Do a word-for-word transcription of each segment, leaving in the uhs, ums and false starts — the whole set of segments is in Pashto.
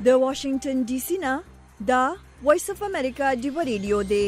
د واشنگټن ډي سي نه دا وایس اف امریکا ډیو ریډیو دی.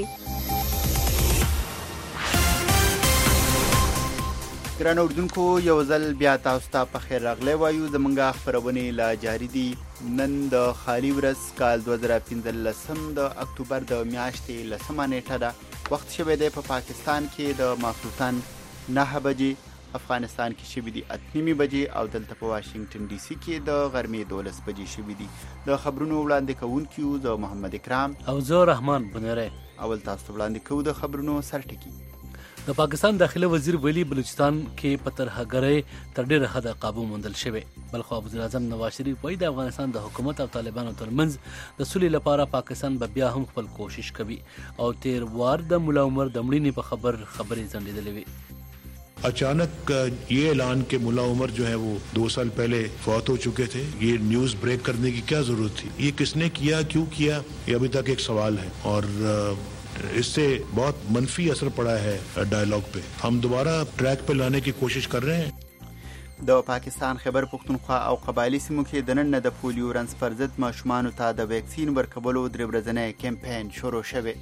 ګرانو اردوونکو یو ځل بیا تاسو ته په خیر راغلی وایو. زمونږ خپرونې لا جاري دي. نن د خالي ورځ کال دوه زره پنځلسم د اکتوبر د میاشتې لسمه نیټه ده. وخت شوی دی په پاکستان کې د ماخوستن نهه بجې، افغانستان کې شوي دي اتنیمې بجې او دلته په واشنگټن ډي سي کې د غرمې دولس بجې شوي دي. د خبرونو وړاندې کوونکي یو د محمد اکرام او زه رحمان بنری. اول تاسو ته وړاندې کوو د خبرونو سرټکي. د پاکستان داخله وزیر ولی بلوچستان کې په ترهګرۍ تر ډېره حده قابو موندل شوی. بلخو وزیر اعظم نواز شریف وایي د افغانستان د حکومت او طالبانو ترمنځ د سولې لپاره پاکستان به بیا هم خپل کوشش کوي او تیر وار د ملا عمر د مړینې په خبر خبرې ځنډېدلې وي. अचानक ये ऐलान कि मुल्ला उमर जो है वो दो साल पहले फौत हो चुके थे, ये न्यूज़ ब्रेक करने की क्या ज़रूरत थी? ये किसने किया, क्यों किया, ये अभी तक एक सवाल है और इससे बहुत मनफी असर पड़ा है डायलॉग पे. हम दोबारा ट्रैक पे लाने की कोशिश कर रहे हैं. د پاکستان خیبر پختونخوا او قبایلی سیمو کې د نن د پولیو رنځ پر ضد ماشومانو ته د ویکسین ورکولو درې ورځنی کمپاین شروع شوی.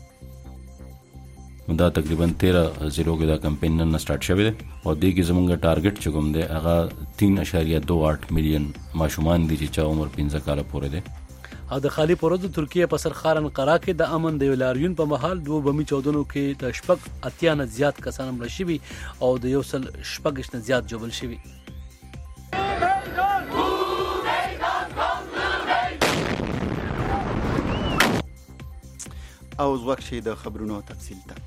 دا تقریبا تیرہ زیرو کې دا کمپین نن سٹارټ شوی دی او دې کې زمونږ ټارګټ چې کوم دی هغه تین اشاریه دو آٹھ میلیون ماشومان دي چې چا عمر پنځه کاله پورې دی. او د خالی پروز ترکیه په سر خارن قرا کې د امن د لاریون په محل دوه بمی چودنو کې د شپږ اتیا نه زیات کسان مړ شوي او د یو سل شپږ نه زیات جوړل شوي. او زوښ شي د خبرونو تفصیل ته.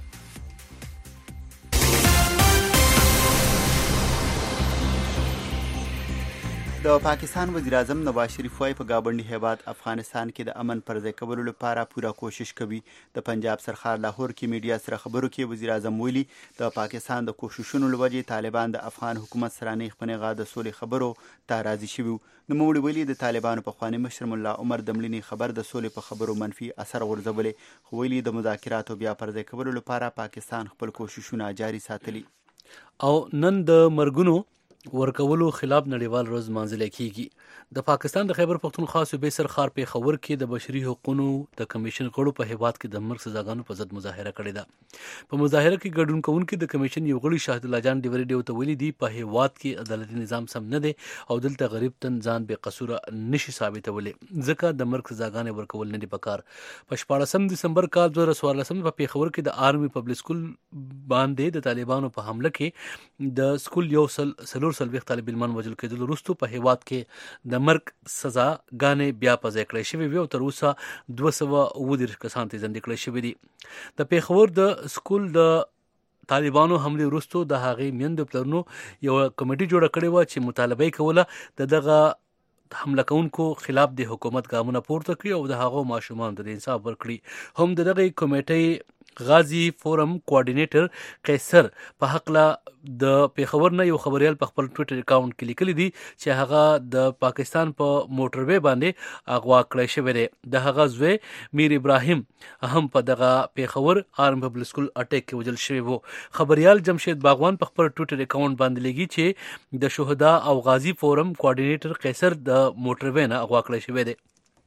د پاکستان وزیر اعظم نواز شریف وايي په ګاونډي هیواد افغانستان کې د امن پر ځای کولو لپاره پوره کوشش کوي. د پنجاب سرخار لاهور کې میډیا سره خبرو کې وزیر اعظم ویلي د پاکستان د کوششونو لوجې طالبان د افغان حکومت سره نه خپنغه د سولې خبرو ته راضي شوي. نو موږ ویلي د طالبانو په خواني مشر مولا عمر د مړینې خبر د سولې په خبرو منفي اثر غورځولې، خو ویلي د مذاکراتو بیا پر ځای کولو لپاره پاکستان خپل کوششونه جاري ساتلي. او نن د مرګونو ورکولو خلاف نړیوال ورځ لمانځل کیږي. د پاکستان د خیبر پختونخوا صوبې سرخار پیښور کې د بشري حقوقو د کمیشن غړو په هیواد کې د مرګ سزاګانو په ضد مظاهره کړې ده. په مظاهره کې ګډون کوونکي د کمیشن یو غړي شاهد الله جان ډیوري ډیو ته ویلي دي په هیواد کې عدالتي نظام سم نه دی او دلته غریب تن ځان بې قصوره نشي ثابتولی ځکه د مرګ سزاګانې ورکول نه دي پکار. په شپاړسم دسمبر کال دوه زره څوارلسم په پیښور کې د آرمي پبلک سکول باندې د طالبانو په حمله کې د سکول یو سل سلور سلويخ طالب علمان وژل کېدل وروسته په هیواد کې د مرګ سزا غانې بیا په ځای کړې شوې وي او تر اوسه دوه سوه اووه دېرش کسان ته ژوندي کړل شوي دي. د پیښور د سکول د طالبانو حملې وروسته د هغې میندو پلرونو یوه کمیټي جوړه کړې وه چې مطالبه یې کوله د دغه حمله کوونکو خلاف د حکومت ګامونه پورته کړي او د هغو ماشومانو ته د انصاف ورکړي. هم د دغه کمیټۍ غازی فورم کوارډینیټر قیصر په حقله د پیښور نه یو خبريال په خپل ټویټر اکاونټ کې لیکلي دي چې هغه د پاکستان په موټروي باندې اغوا کړی شوی دی. د هغه زوی میر ابراهیم هم په دغه پیښور آرم پبلک سکول اټیک کې وژل شوی وو. خبريال جمشید باغوان په خپل ټویټر اکاونټ باندې لیکي چې د شهدا او غازی فورم کوارډینیټر قیصر د موټروي نه اغوا کړی شوی دی.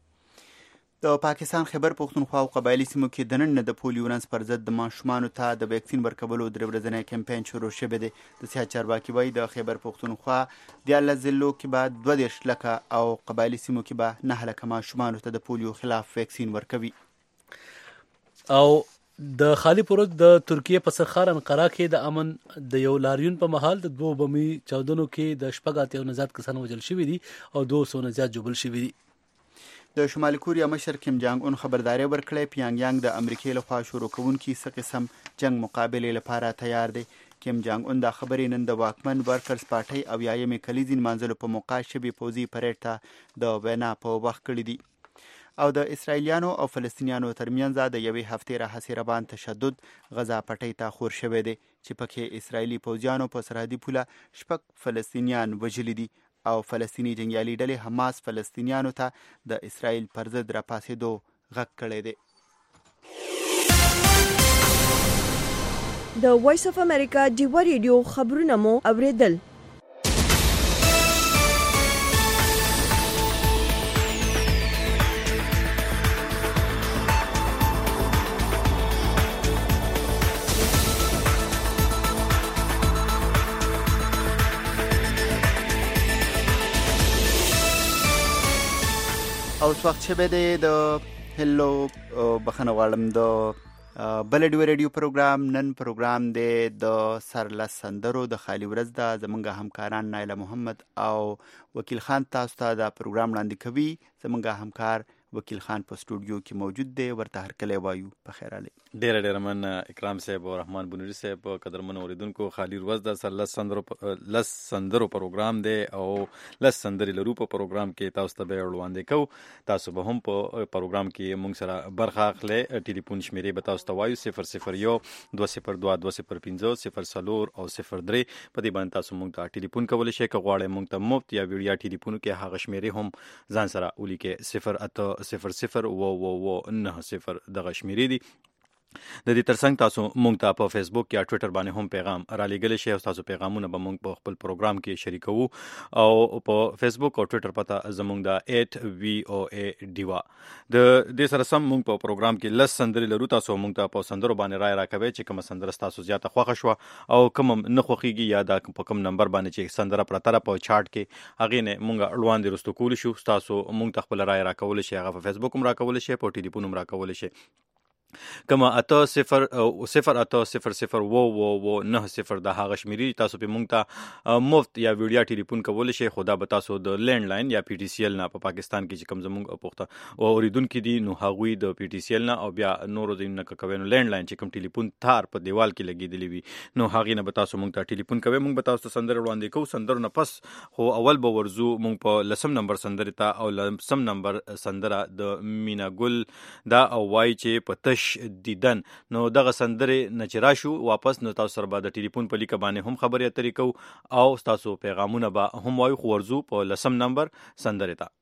د پاکستان خیبر پختونخوا او قبایلی سیمو کې د نن د پولیو رنځ پر ضد د ماشومانو ته د ویکسین ورکولو درې ورځنی کمپاین شروع شوی دی. د سیاست چارواکي وایي د خیبر پختونخوا دیارلس ضلعو کې به دوه دېرش لکه او قبایلی سیمو کې به نهه لکه ماشومانو ته د پولیو خلاف ویکسین ورکوي. او د خالی پروت د ترکیه په سرخار انقره کې د امن د یو لاریون په محل د دوه بمي چاودنو کې د شپږ اتیا نه زیات کسان وژل شوي دي او دوه سوه نه زیات جوړل شوي دي. د شمالي کوریا مشر کیم جانګ اون خبرداري ورکړې پیانګ یانګ د امریکای لخوا شروع کوونکي څه قسم جنگ مقابله لپاره تیار دی. کیم جانګ اون دا خبرې نن د واکمن ورکرز پارټي او یایمې کلیزین منځلو په موقع شبي پوزي پریډ ته د وینا په وخت کړی دی. او د اسرایلیانو او فلسطینیانو ترمنځ د یوې هفتې راهیسې روان تشدد غزا پټۍ ته خور شوی دی چې پکې اسرایلی پوځیانو په سرحدي پوله شپږ فلسطینیان وژلي دي او فلسطینی جنگیالي ډلې حماس فلسطینیانو ته د اسرائیل پر ضد راپاسېدو غږ کړی دی. د وایس اف امریکا ډیو ریډیو خبرونه مو اوریدل. او اوس وخت شوی دی د هلو بخښنه غواړم د بل ډیو ریډیو پروګرام. نن پروګرام دی د سرلس سندرو د خالی ورځ ده. زمونږ همکاران نایله محمد او وکیل خان تاسو ته دا پروګرام وړاندې کوي. زمونږ همکار وکیل خان په سټوډیو کې موجود دی، ورته هرکلی وایو. په خیر علي. ډیره ډیره من اکرام صاحب او رحمان بنوري صاحب. قدرمن اوریدونکو، خالی ورځ د سرلس سندرو لس سندرو پروګرام دی او لس سندرې لرو. په پروګرام کې تاسو ته به وړاندې کوو. تاسو به هم په پروګرام کې مونږ سره برخه اخلئ. ټلیفون شمیرې به تاسو ته وایو: صفر صفر یو دوه صفر دوه دوه صفر پنځه صفر څلور او صفر درې. په دې باندې تاسو مونږ ته ټلیفون کولی شئ. که غواړئ مونږ ته مفت یا ویډیا ټلیفون کې هغه شمیرې هم ځان سره ولیکئ: صفر اته صفر صفر و و و نه صفر. دغه شمیرې دي. د دې ترڅنګ تاسو مونږ ته په فیسبوک یا ټویټر باندې هم پیغام را لېږلی شئ او تاسو پیغامونه به مونږ په خپل پروګرام کې شریکوو. او په فیسبوک او ټویټر پته زمونږ د ایټ وی او ای ډیوا. د دې سره سم مونږ په پروګرام کې لس سندرې لرو. تاسو مونږ ته په سندرو باندې رای راکوئ چې کومه سندره تاسو زیاته خوښه شوه او کوم نه خوښیږي یا دا په کوم نمبر باندې چې سندره پرته په چارت کې هغې نه مونږ اړوند رستو کولی شو. تاسو مونږ ته خپل رای راکولی شئ. هغه په فیسبوک هم راکولی شئ، په ټلیفون هم راکولی شئ. کما اته صفر صفر اته صفر صفر و و و نه صفر د هغه شمیرې تاسو په مونږ ته مفت یا ویډیا ټلیفون کولی شئ. خو دا به تاسو د لینډ لاین یا پی ټی سی ایل نه په پاکستان کې چې کوم زمونږ پوښته او اوریدونکي دي نو هغوی د پی ټی سی ایل نه او بیا نورو ځایونو نه که کوئ نو لینډ لاین چې کوم ټلیفون تار په دیوال کې لګېدلی وي نو هغې نه به تاسو مونږ ته ټلیفون کوئ. مونږ به تاسو ته سندرې وړاندې کوو. سندرو نه پس خو اول به ورځو مونږ په لسم نمبر سندرې ته او لسم نمبر سندره د مینا ګل دا او وایي چې په تش دیدن. نو دغه سندرې نه چې راشو واپس نو تاسو سره به د ټلیفون په لیکه باندې هم خبرې اترې کوو او تاسو پیغامونه به هم وایو. خو ورځو په لسم نمبر سندرې ته.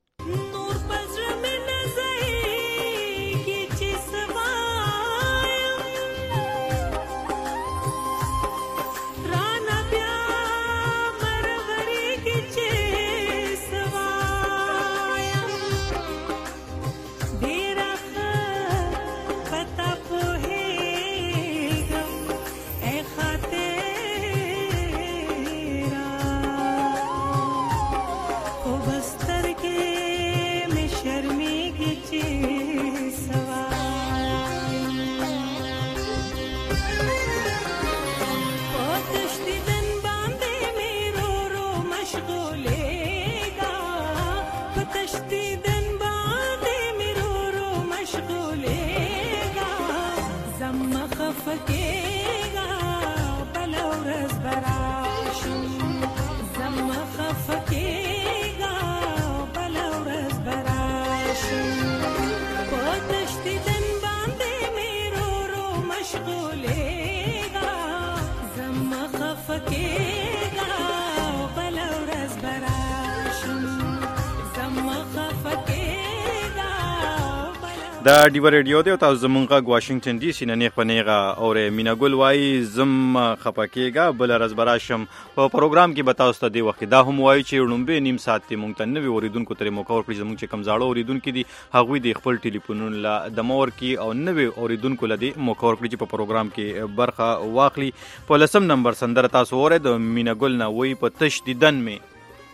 دا ډیو ریډیو دی او تاسو زمونږ غږ واشنگټن ډي سي نه نیغ په نیغه اورئ. مینا ګل وایي زم خفه کېږه بله ورځ به راشم. په پروګرام کې به تاسو ته دې وخت کې دا هم وایو چې لومبی نیم ساعت کې مونږ ته نوي اورېدونکو ته موقع ورکړي. زمونږ چې کوم زاړه اورېدونکي دي هغوی د خپل ټلیفونونو له دمه ورکړي او نوي اورېدونکو له دې موقع ورکړي چې په پروګرام کې برخه واخلي. په لسم نمبر سندره تاسو اورئ د مینا ګل نه وایي په تش دیدن مې.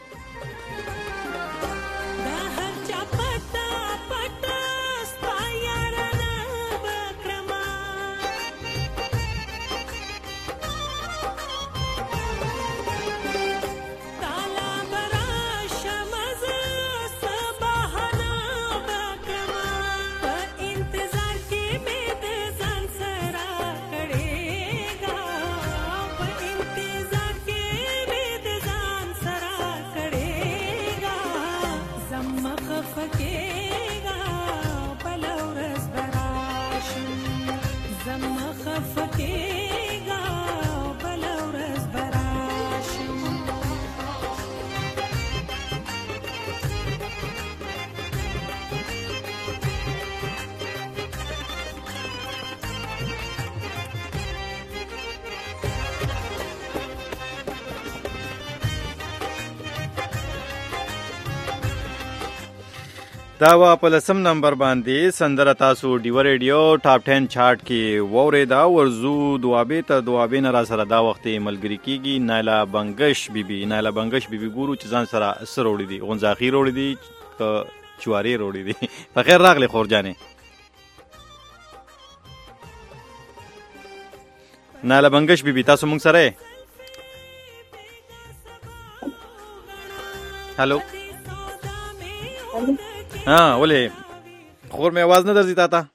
دا وا په لسم نمبر باندې سندره تاسو ډیو ریډیو ټاپ ټن چارت کې وورېده. ورځو دوابې ته دوابې نه را سره دا وخت ملګري کېږي. نایله بنګش بیبي نایله بنګش بیبي ګورو چې ځان سره څه راوړي دي. غونځاخي راوړي دي که چوارې روړې دي. په خیر راغلی خورجانې. ناله بنګش بیبي تاسو مونږ سره یې؟ هلو ها ولې خور مې आवाज نه درځي تا ته؟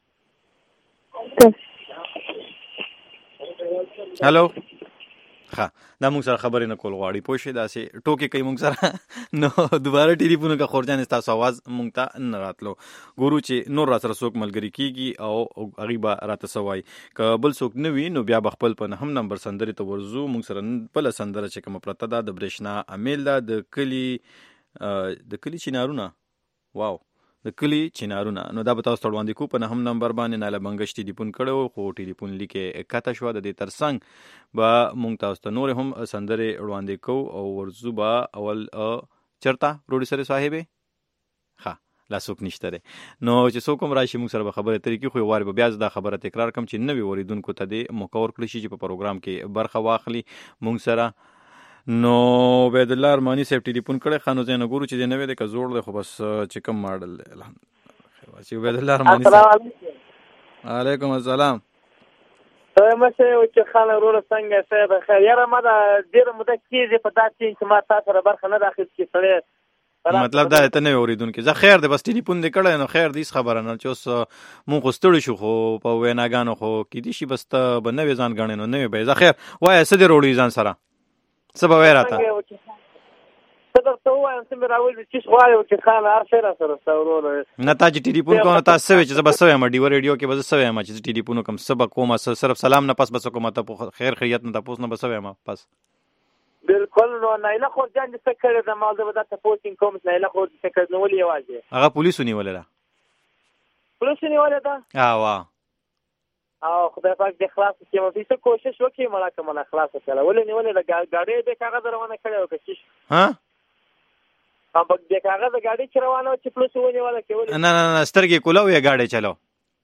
هلو ها دا مونږ سره خبرې نه کول غواړي پوه شئ داسې ټوکې کوي مونږ سره نو دوباره ټلیفون وکړه خورجانې ستاسو آواز مونږ ته نه راتلو ګورو چې نور را سره څوک ملګري کېږي او هغوی به راته څه وایي که بل څوک نه وي نو بیا به خپل په نهم نمبر سندرې ته ورځو مونږ سره بله سندره چې کومه پرته ده د برېښنا امیل ده د کلي د کلي چینارونه واو د کلي چینارونه نو دا به تاسو ته وړاندې کوو په نهم نمبر باندې ناله بنګش ټلیفون کړی و خو ټلیفون لیکې کته شوه د دې تر څنګ به مونږ تاسو ته نورې هم سندرې وړاندې کوو او ورځو به اول چېرته پروډیوسر صاحبې ښه لا څوک نشته دی نو چې څوک هم راشي مونږ سره به خبرې اترې کړي خو یو وارې به بیا دا خبره تکرار کړم چې نوي اورېدونکو ته دې موقع ورکړی شي چې په پروګرام کې برخه واخلي مونږ سره نو عبید الله ارمانی صاحب ټلیفون کړی ښه نو ځای نه ګورو چې دی نوی دی که زوړ دی خو بس چې کوم ماډل دی چې عبید الله ارمانی صاحب علیکم السلام مشه چې خاله وروره څنګه څه به خیر یاره ما دا ډېره موده کېږي په دا ټیم چې ما تا سره برخه نه ده اخیستې چې سړی مطلب دا ته نه اورېدونکي زه خیر دی بس ټلیفون دې کړی نو خیر دی هېڅ خبره نه چې اوس مونږ خو ستړي شو خو په ویناګانو خو کیدای شي بس ته به نوې ځان ګڼې نو نوې به یې زه خیر وایه څه دې روړي ځان سره څه به وایې راته څه درته ووایم څه مې راولي چیش غواړې چې خانه هر شی را سره ستا وروره نه تا چې ټلیفون کوم نو تا څه وایې چې زه به څه وایم ډیوه ریډیو کې به زه څه وایم چې زه ټلیفون وکړم څه به کوم صرف سلام نه پس به څه کوم ته خیر خیریت نه تپوس نه به څه وایم پس بلکل نو نایله خورجان دې څه کړې ده ما زه به دا تپوس یې کوم چې نایله خور دې څه کړې نو ولې یوازې هغه پولیسو نیولې ده پولیسو نیولې ده اوا او خدای پاک دې خلاص کړي مو هیڅ کوشش وکړي مړه که مله خلاص کړه ولې نیولې ده ګاډۍ بې کاغذ روانه کړې وه که شیش ها بې کاغذه ګاډۍ چې روانه وه چې پولیسو ونیوله کې ولې نه نه نه سترګې کولو یا ګاډۍ چلو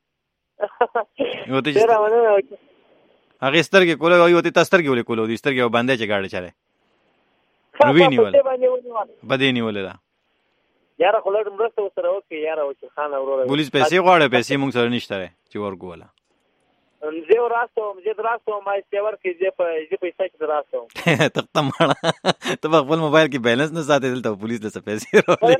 ډېره مننه هغې سترګې کولو یو ته تا سترګې ولې کولو دي سترګې به بندی چې ګاډۍ چلی نو ویې نیول په دې نیولې ده یاره خو لږ مرسته ورسره وکړي یاره وکیل خانه وروره پولیس پیسې غواړي پیسې مونږ سره نشته دی چې ورکوله زه راستوم زه راستوم ما یې ورکړي زه په زه پیسې کې راستوم تخته ماړه ته په خپل موبایل کې بیلنس نه ساتې دلته پولیس له څه پیسې راولي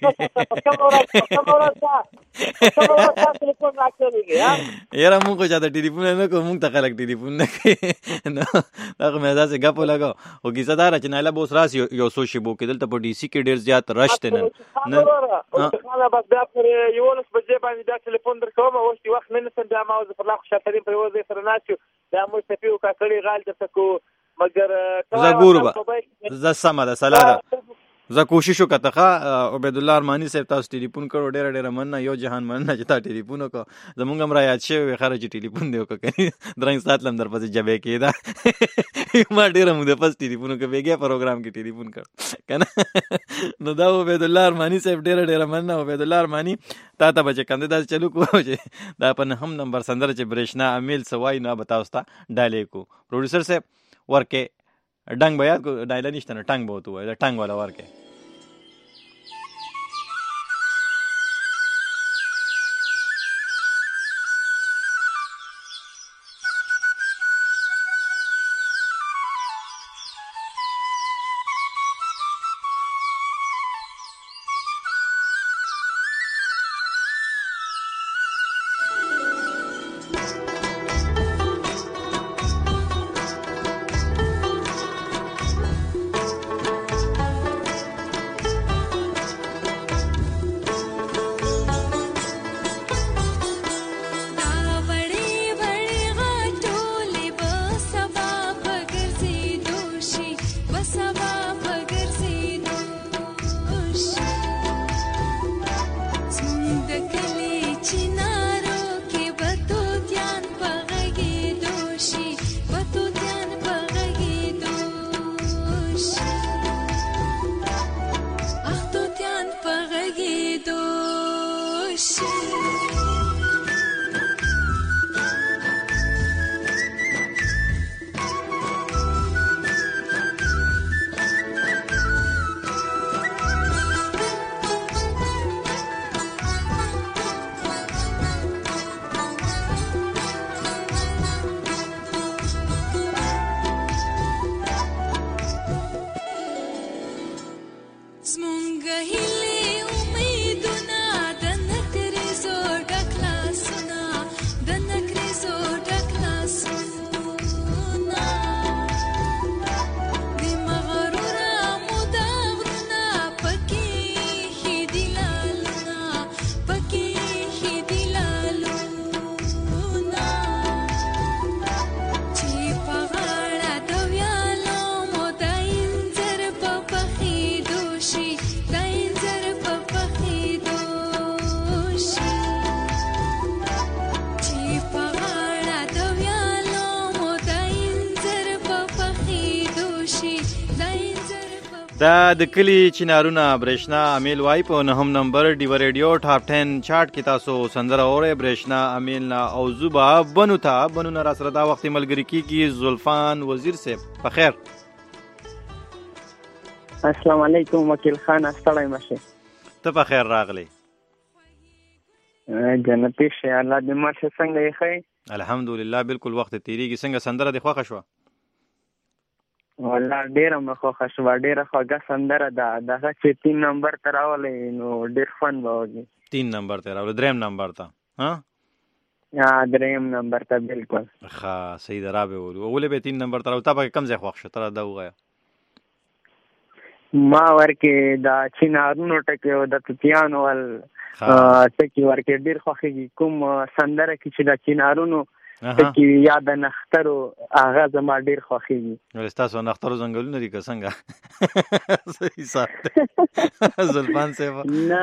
یاره مونږ خو چاته ټلیفون نه کوو مونږ ته خلک ټلیفون نه کوي نو هغه مې داسې ګپو لګاو خو کیسه دا ده چې نایله به اوس راسي یو څو شېبو کې دلته په ډي سي کې ډېر زیات رش دی نن بس بیا پر یولس بجې باندې بیا ټلیفون در کوم اوس چې وخت نه نیسم بیا ما اوس پر لا خوشحالترین پر یو ځای سره ناست یو بیا موږ څپې وکړې غال درته کوو مګر زه ګورو به زه سمه ده سلا ده زه کوشش وکړه ښه عبید الله ارماني صاحب تاسو ټلیفون کړو ډېره ډېره مننه یو جهان مننه چې تا ټلیفون وکړو زمونږ هم را یاد شوی وې خره چې ټلیفون دې وکړه کنې درنګ سات لم درپسې جبې کېده ما ډېره موده پس ټلیفون وکړه بېګیا پروګرام کې ټلیفون کړ که نه نو دا عبید الله ارماني صاحب ډېره ډېره مننه عبید الله ارماني تا ته به چې کم دی داسې چلو کوو چې دا په نهم نمبر سندره چې برېښنا امیل څه وایي نو به تاسو ته ډالې کړو پروډیوسر صاحب ورکې ډنګ به یاد کړو ډایله نشته نو ټنګ به ورته ووایي دا ټنګ والا ورکې دا د کلی چنارونه برېښنا امیل وای په نهم نمبر ډیو ریډیو ټاپ ټن چارت کې تاسو سندره اورئ برېښنا امیل نه او زوبا بنو ته بنو نه را سره دا وخت ملګری کیږي زلفان وزیر صاحب په خیر. السلام علیکم وکیل خان ستړی مشه. ته په خیر راغلی. جنتی شه الله دې ماشه څنګه یې خی؟ الحمدلله بالکل وخت تیریږي. څنګه سندره دی خوښه شو؟ والله ډیره مخه شو ډیره خوږه سندره ده. دغه چې تین نمبر ته راولې نو ډیر فن به وږي. تین نمبر ته راولې دریم نمبر ته ها؟ یا دریم نمبر ته بالکل ښه صحیح ده. را به ولو اولې به تین نمبر ته راو. تا به کم ځای خوښ شو تر دا وغه ما ورکه دا چینارونو ټکي او د توتیانو ول ټکي ورکه ډیر خوښي. کوم سندره کې چې د چینارونو ټکي یاد نخترو هغه زما ډیر خوښي. ولستاسو نخترو زنګلونه دي که څنګه؟ صحیح سات زلفان صاحب نه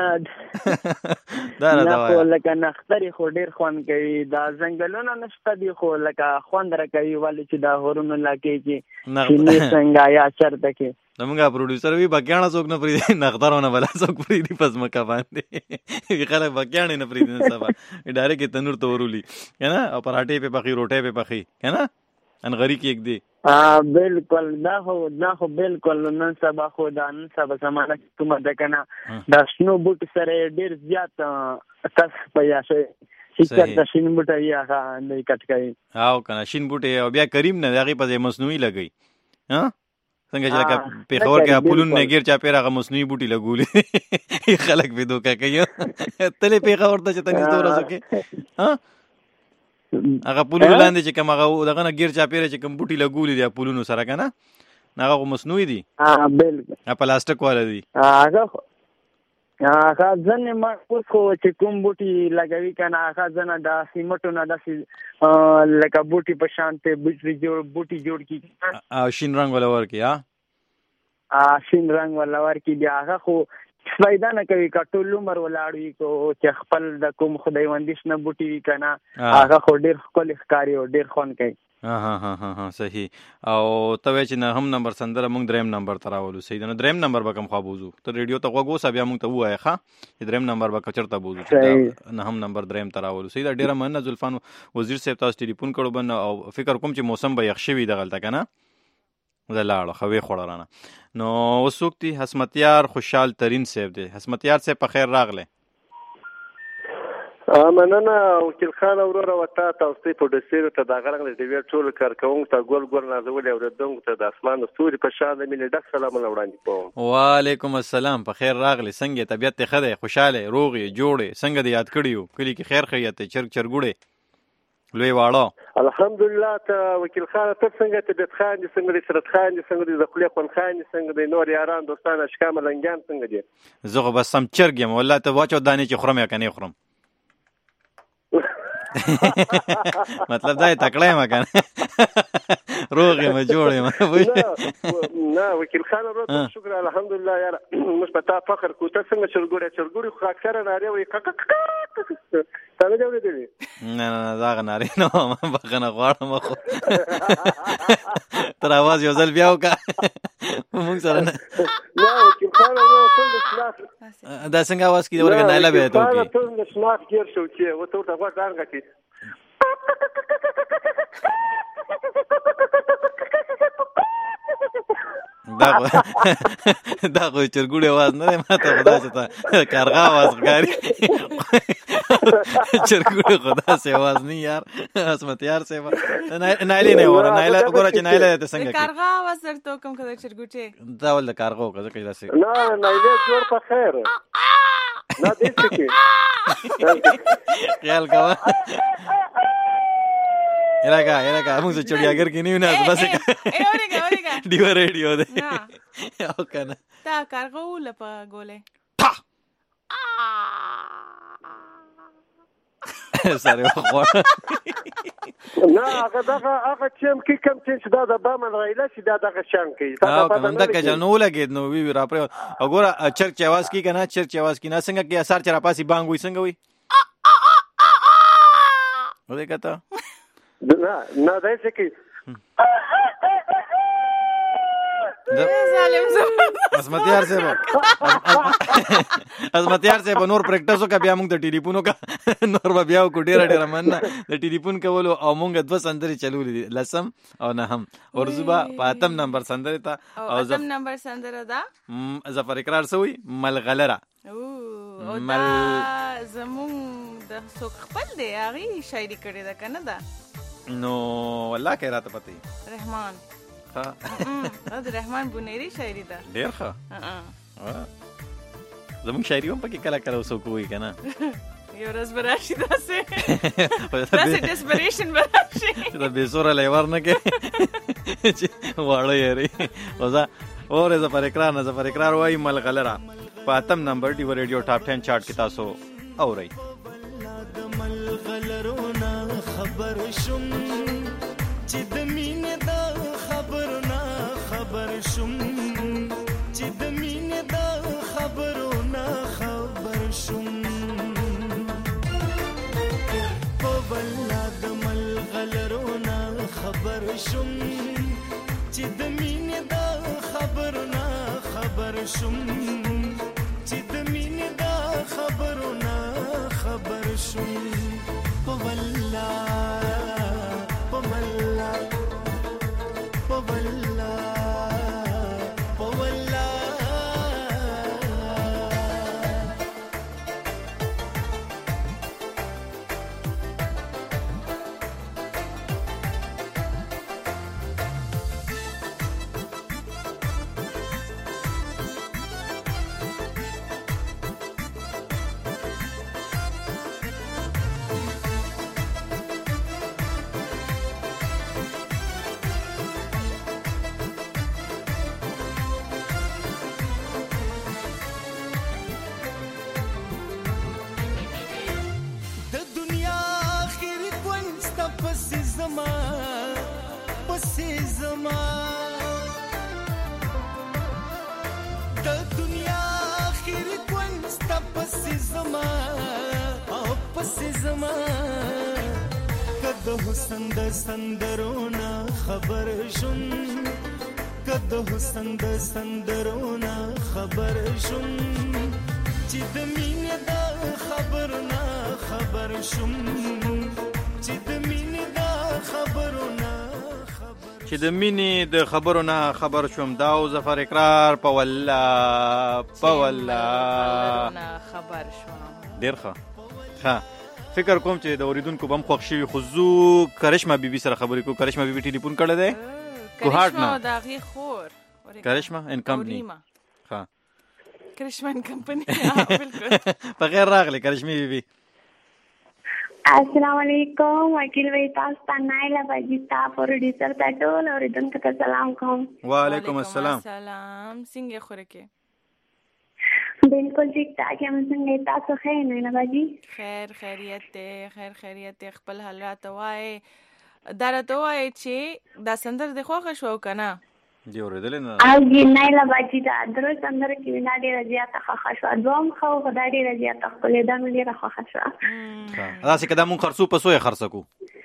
دا نه دا خو لکه نختري خو ډیر خوند کوي. دا زنګلونه نشته دي خو لکه خوند را کوي ولې چې دا هورونو لکه کې چې څنګه یا چرته کې زمونږ پروډوسر وی بګیاڼه څوک نه پریدي نخترونه بلا څوک پریدي پس مکه باندې خلک بګیاڼه نه پریدي نه سبا ډایرکټ تنور ته ورولي کنه او پراټې په پخې روټې په پخې کنه انغری کې یک دی. ها بالکل دا هو دا خو بالکل نن سبا خو دا نن سبا زمانه کومه ده کنه دا شنو بوټ سره ډیر زیات تاسو پیا شي چې دا شین بوټ یې هغه نه کټ کوي او کنه شین بوټ او بیا کریم نه هغه په مصنوعي لګي ها څنګه چې لکه پیښور کې اپولون نه غیر چا پیراغه مصنوعي بوټي لګولې خلک به دوکا کوي تلې پیښور ته چې تنه دورو سکے ها هغه پولون لاندې چې کوم هغه دغه نه غیر چا پیره چې کوم بوټي لګولې دی پولونو سره کنه هغه مصنوعي دي. ها بالکل پلاستیک والا دي. هغه هغه ځنه ما خو چې کوم بوټي لګوي کنه هغه ځنه د سیمټو نه د لکه بوټي په شانته بوټي جوړ بوټي جوړ کی او شین رنگ ولا ورکی ها ا شین رنگ ولا ورکی دی. هغه خو فائدہ نه کوي کټول عمر ولاړوي کو چې خپل د کوم خدای وندیش نه بوټي وی کنه هغه خو ډیر خپل ښکاری او ډیر خون کوي. ها ها ها ها صحیح. او ته چې نه هم نمبر سندره مونږ دریم نمبر تراولو. صحیح ده. دریم نمبر به کوم خوا بوزو ته ریډیو ته غوغو سبیا مونږ ته وایي ښا چې دریم نمبر به چرته بوزو نه هم نمبر دریم تراولو. صحیح ده. ډیره مننه زلفان وزیر صاحب تاسو ټلیفون کړو بن او فکر کوم چې موسم به یخ شوی دغلته کنه دا لاړه خوي خوړرانه. نو وسوکتی حسمتیار خوشحال ترین صاحب دی. حسمتیار صاحب په خیر راغله. مننه وکیل خان اورور وتا تاسو په ډسیر ته دا غرغله دی ویل ټول کارکون ته ګول ګول نازول او دنګ ته د اسمان ستوري په شان د ملي ډک سلام وړاندې کوم. وعلیکم السلام. په خیر راغله. څنګه طبيعت ته خده خوشاله روغي جوړه څنګه دی یاد کړیو کلی کې خیر خیاته چرګ چرګوړه لوی واړه الحمدلله. ته وکیل خان ته څنګه ته د خان دي څنګه د شرط خان دي څنګه د خپل خون خان دي څنګه د نور یاران دوستان اشکام لنګان څنګه دي؟ زه بس سم چرګ یم والله ته واچو دانه چې خورم یا کني خورم مطلب دا تکړه ما کنه روغه ما جوړه نه وکیل خان ورته شکر الحمدلله یار مش پتا فخر کو ته څنګه چرګوړه چرګوړي خو اکثر ناره وي کک څنګه جوړې دي؟ نه نه دا غناري نو ما بغنه غواړم خو تر اواز یو ځل بیا وکا موږ سره نه نو وکیل خان ورته دا څنګه اواز کې ورګه نه لبه ته وکي ته څنګه سمارټ کیر شو چې وته ورته غواړم غاټي دا دا خو چرګوړي आवाज نه ماته خدا چې تا کارغه आवाज غاري چرګوړي خدا سي आवाज نه یار اسمت یار سي نایله نه وره نایله وګوره چې نایله ته څنګه کارغه आवाज درته کوم کده چرګوټي دا ول کارغه وکړه کله سي نه نایله جوړ په خیر نه دې څه کې خیال کا الګا الګا موږ چې چړیاګر کې نیو نه بس اورګه اورګه دیو ریډیو ده او کنه تا کارغه ول په ګوله سره خو نه هغه دغه هغه چم کې کم چې دا د بامن غیله چې دا دغه شان کوي دا کوم دا که جنو لګید نو وی را پر وګوره چرچ आवाज کی کنه چرچ आवाज کی نه څنګه کې اثر چر پاسي بانګ وي څنګه وي ولې کته نه نه دای څه کې ظالم زو اسمتیار سے اسمتیار سے نور پریکټیسو کا بیا موږ د ټلیفونو کا نور بیا کو ډیر ډیر مننه د ټلیفون کولو او موږ د سندري چلولې لسم او نه هم ورزبا پاتم نمبر سندري تا او زم نمبر سندره دا ظفر اقرار سوی ملغلره او دا زمون د سوق خپل دی هغه شاعري کړی دا کنه دا نو والله کې راته پته رحمان ها ها د رحمان بونيري شاعري ده ډیر ښه ها زموږ شاعري هم پکې کله کله وسو کوی کنه یو ورځ براشي داسې داسې ډیسپریشن براشي دا به سره لایور نه کې واړه یاري وځه اور ظفر اقرار نه ظفر اقرار وای ملغلره پاتم نمبر دی ریډیو ټاپ ټن چارت کې تاسو اورئ ملغلرونه خبر شوم چې د مینې د خبرونه خبر شوم چې د مینې د خبرونه خبر شوم په والله د ملغلرونه خبر شوم چې د مینې د خبرونه خبر شوم چې د مینې د خبرونه خبر شوم په والله په والله په والله په والله حسن د سندرونا خبر شوم کده حسن د سندرونا خبر شوم چې د مینې د خبرنا خبر شوم چې د مینې د خبرنا چې د مینې د خبرنا خبر شوم دا او ظفر اقرار په والله په والله خبر شوم ډیر ښه ها فکر کوم چې د اوریدونکو بم خوښ شي خو زو کرشمه بیبي سره خبرې کو کرشمه بیبي ټلیفون کړی دی کو هارت نه دا غي خور کرشمه ان کمپنی ها کرشمه ان کمپنی بالکل په غیر راغلی کرشمه بیبي السلام علیکم وکیل وی تاسو ته نایله باجی تاسو پروډوسر ته ټول اوریدونکو ته سلام کوم وعلیکم السلام سلام څنګه خوره کې بالکل ٹھیک ٹھاک ہے څنګه تاسو خیر نه باجی خیر خیریت ته خیر خیریت ته خپل حالات وای درته وای چې دا سندر د خوښ شو کنه دی اوریدل نه او جی نایله باجی دا درو سندر کې وینا ډیره زیاته خوښ شو دوم خو خدای ډیره زیاته خپل دم ډیره خوښ شو دا څه کده مون خرڅو پسوې خرڅکو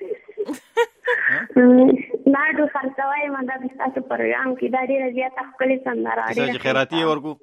ما دو خرڅوي ما دا تاسو پروګرام کې دا ډیره زیاته خپل سندر اړه چې خیراتی ورکو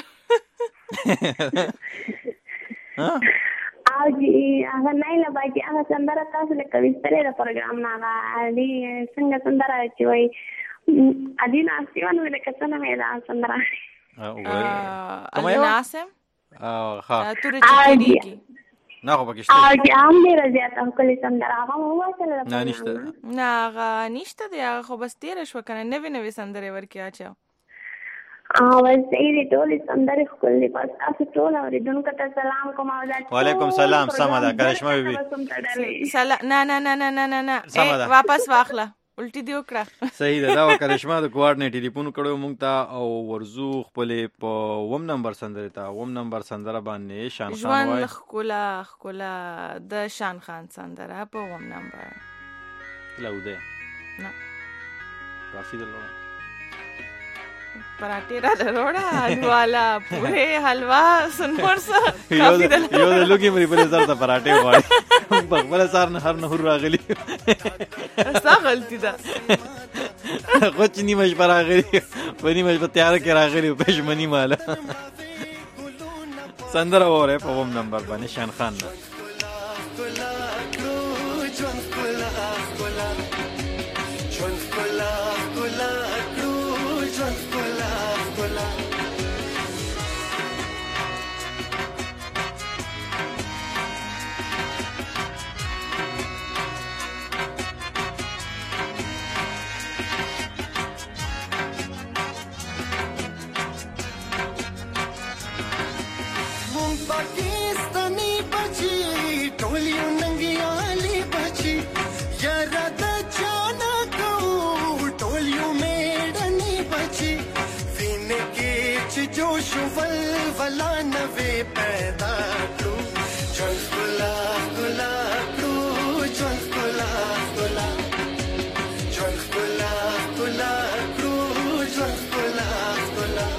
او جی هغه نایله باجی هغه سندره تاسو له کوي ستره د پروګرام نه غالي څنګه سندره چې وای ادینا سیون ویل کتنه مې دا سندره او ناسم اه ها تورې چېږي نه خو پکې شته او چې هم ډېره زیاته ښکلې سندره هغه مو وویسله د نه نشته نه هغه نشته دی هغه خو بس تېره شوه که نه نوې نوې سندرې ورکې اچو بس صحیح دي ټولې سندرې ښکلې دي بس تاسو ټول اورېدونکو ته سلام کوم او دا وعلیکم سلام سمه ده کرشمه بیبي نه نه نه نه نه نه واپس واخله الټي دی وکړه صحیح ده دا کرشمه د کوارډ نه ټلیفون کړو مونږ ته او ورزو خپلې په اووم نمبر سندرې ته اووم نمبر سندره باندې شان خان وایي ژوند ښکلا ښکلا د شان خان سندره په اووم نمبر لوده نه کافي ده پراټې را لروړه حلواله پورې حلوا سنور سره یو د لوګي مری په زړه ته پراټې وای په خپل سار نه هر نه راغلی ستا غلطی ده خو چې نیمه شپه راغلی په نیمه شپه تیاره کې راغلی پښمنی ماله سندره وره په اووم نمبر باندې شان خان ده पाकिस्तानी बची टोलियों नंगियाली बची यारा दा जाना को टोलियों मेडनी बची विने के जोश वल वला नवे पैदा करू चल गुला गुला करू चल गुला गुला चल गुला गुला करू चल गुला गुला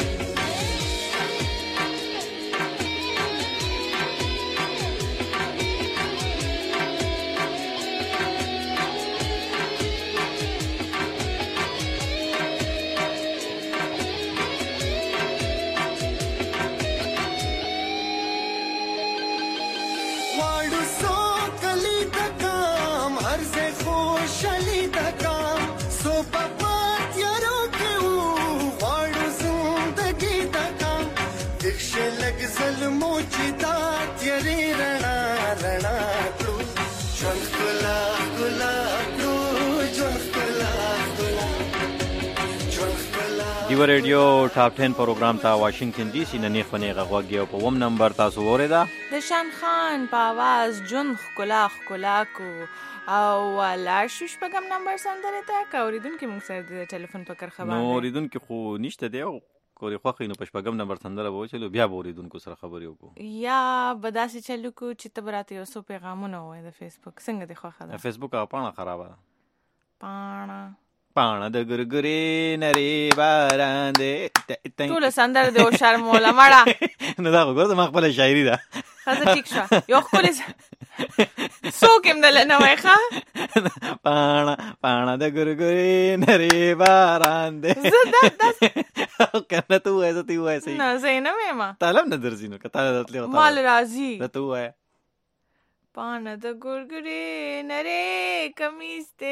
دیو ریډیو ټاپ ټن پروګرام ته واشنگټن ډي سي نه نیخونه غوږی او په ووم نمبر تاسو وریدا د شان خان په आवाज جون خلا خلا کو او لا شش پغم نمبر سندره ته کوریدونکو موږ سره د ټلیفون په کر خبر نو اوریدونکو خو نشته دی او کوری خوخه نو پښپغم نمبر سندره وو چلو بیا اوریدونکو سره خبرې وکړو یا بداسي چلو کو چې تبراته یو سو پیغامونه وای د فیسبوک څنګه دی خوخه ده فیسبوک اپانه خرابه پانا پانا د ګرګری نری باراندې ټول سندره دی او شرموله مړه نو دا وګوره ما خپل شاعري ده خزه ټیک شو یو خپل سو کوم دل نه وای ښا پانا پانا د ګرګری نری باراندې زدا داس کنه ته وای زه تی وای سي نه زینه ما تعلم نه درځینو کته دتلی وتا مال راضی ته وای پانا د ګرګری نری کمیز ته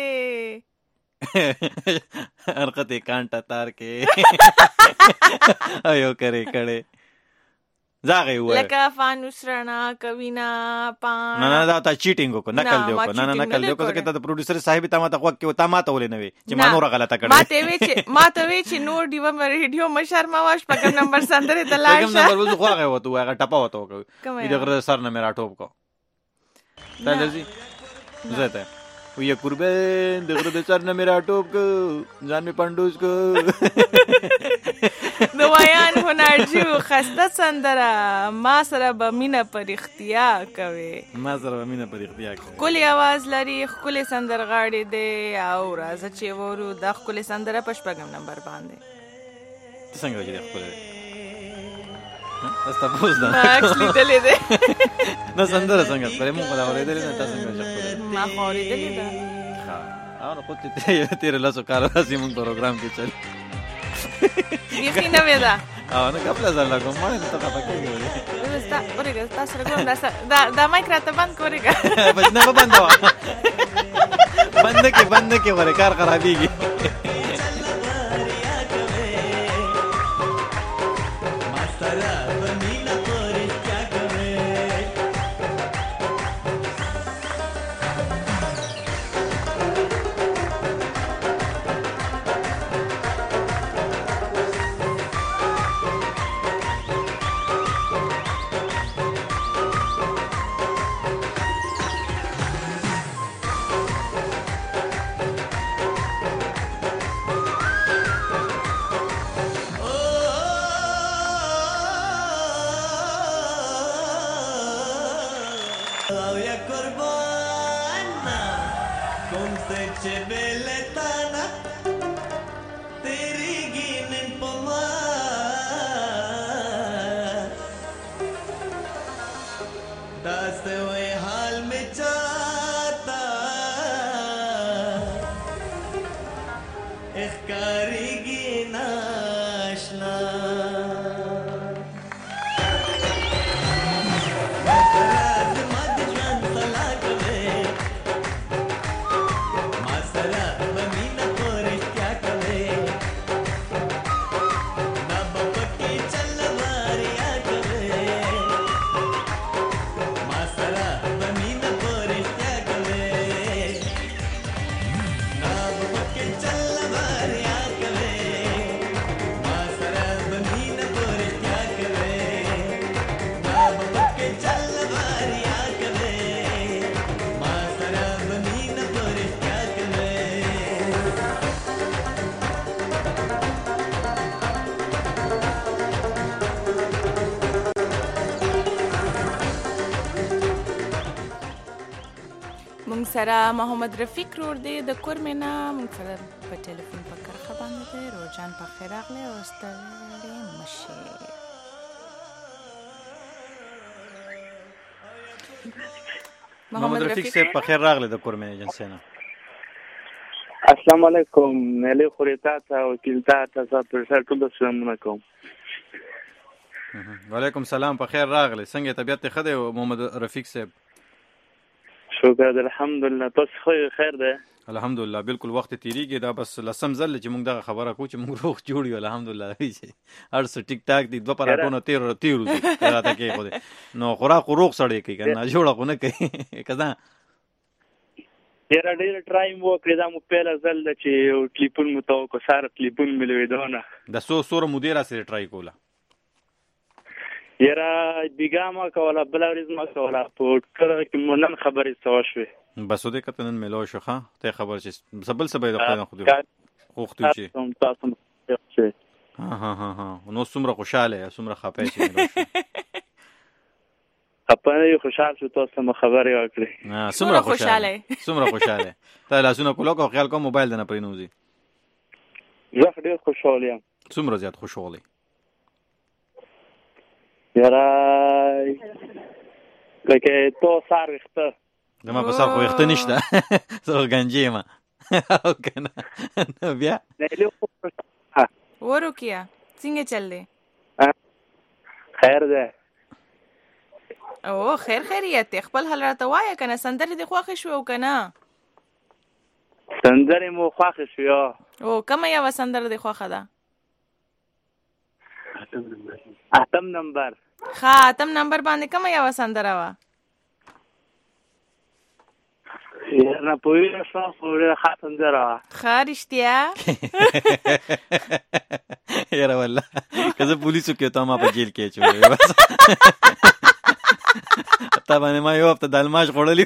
حرکتیں کانٹا تار کے ایو کرے کڑے زاغه وای لکه فانوس رڼا کوینا پان نه نه دا تا چیټینګ وکړه نقل دی وکړه نه نه نقل دی وکړه کته د پروډوسر صاحب ته ما ته وکړه تا ما ته ولې نه وي چې ما نور غلطه کړې ما ته وی چې ما ته وی چې نور دیو مې ریډیو مشر ما واش پکم نمبر سندره تلاش پکم نمبر وځو خو هغه وته هغه ټپا وته وکړه دې غره سر نه میرا ټوپ کو تا لذي زته وی قربان دغه د سر نه میرا ټوپ کو ځان می پندوس کو د ویان هنرجو خسته سندره ما سره به مینه پر اختیا کوي ما سره به مینه پر اختیا کوي کلی आवाज لري خپل سندرغاړي دی او راځه چې ورو د خپل سندره پښپغم نمبر باندې څنګه وځي خپل استا پوز دا اکسلی دلې ده نو سندره څنګه پرې مونږ دا اورېدلې نه تاسو څنګه خپل ما اورېدلې ده ها او خو ته تیر لاسو کار راځي مونږ پروګرام کې چل یخی نه ودا او نه قبل ځل کوم ما ته ته پکې وله ستا اورېګا تاسو رګوم دا دا مایک راته بند کورېګا بس نه بند وا بند کې بند کې ور کار خرابېږي مونږ سره محمد رفیق رور دی د کورمنا مونږ سره په ټلیفون په کرخه باندې دی. روجان په خیر راغلی او ستړی مشه. محمد رفیق صاحب په خیر راغلی د کورمنا ایجنسی نه. السلام علیکم. ملي خوريتا ته وکیل ته تاسو پر سر ټول سلامونه کوم. وعلیکم سلام. په خیر راغلی. څنګه طبیعت ښه دی محمد رفیق صاحب؟ شکر الحمدلله. تاسو خیر ده؟ الحمدلله بالکل. وخت تیریږي دا بس لسم ځل چې موږ دغه خبره کوو چې موږ روغ جوړ یو الحمدلله. هر څه ټیک ټاک دي. دوه پراټونه تیر تیر دي راته کې خو دي نو خوراک روغ سړی کوي کنه جوړه خو نه کوي کدا. یاره ډېر ټرایم وکړې دا مو پیله ځل چې ټلیفون مو ته وکړو ساره ټلیفون مې لوېدونه د څو سوره مودې راسره ټرای کوله. یاره بیګا ما کوله بله ورځ ما کوله په کله کې مو نن خبرې سوا شوې بس ودې کته نن میلو شو ښه ته خبر چې سبل سبا د خپل خو دې خوختو چې تاسو چې ها ها ها ها نو څومره خوشاله څومره خپه شي خپه نه خوشاله شو تاسو مو خبرې وکړې څومره خوشاله څومره خوشاله ته لاسونه کولو کو خیال کوم موبایل نه پرینوزي زه ډېر خوشاله یم. څومره زیات خوشاله یاره لکه تو سار وخته دما په سر خو وخته نشته زه گنجې ما او کنه نو بیا ورو کیا څنګه چل دی خیر ده او خیر خیریت خپل حال راته وایه کنه سندرې د خوښ شو او کنه سندرې مو خوښ شو او کومه یو سندره د خوښه ده اتم نمبر ښه اتم نمبر باندې کومه یو سندره وا یاره پوری شو پوری خاطر درا خارشتیا یاره والله کزه پولیسو کې ته ما په جیل کې چوي بس تا باندې ما یو هفته د الماش خوړلی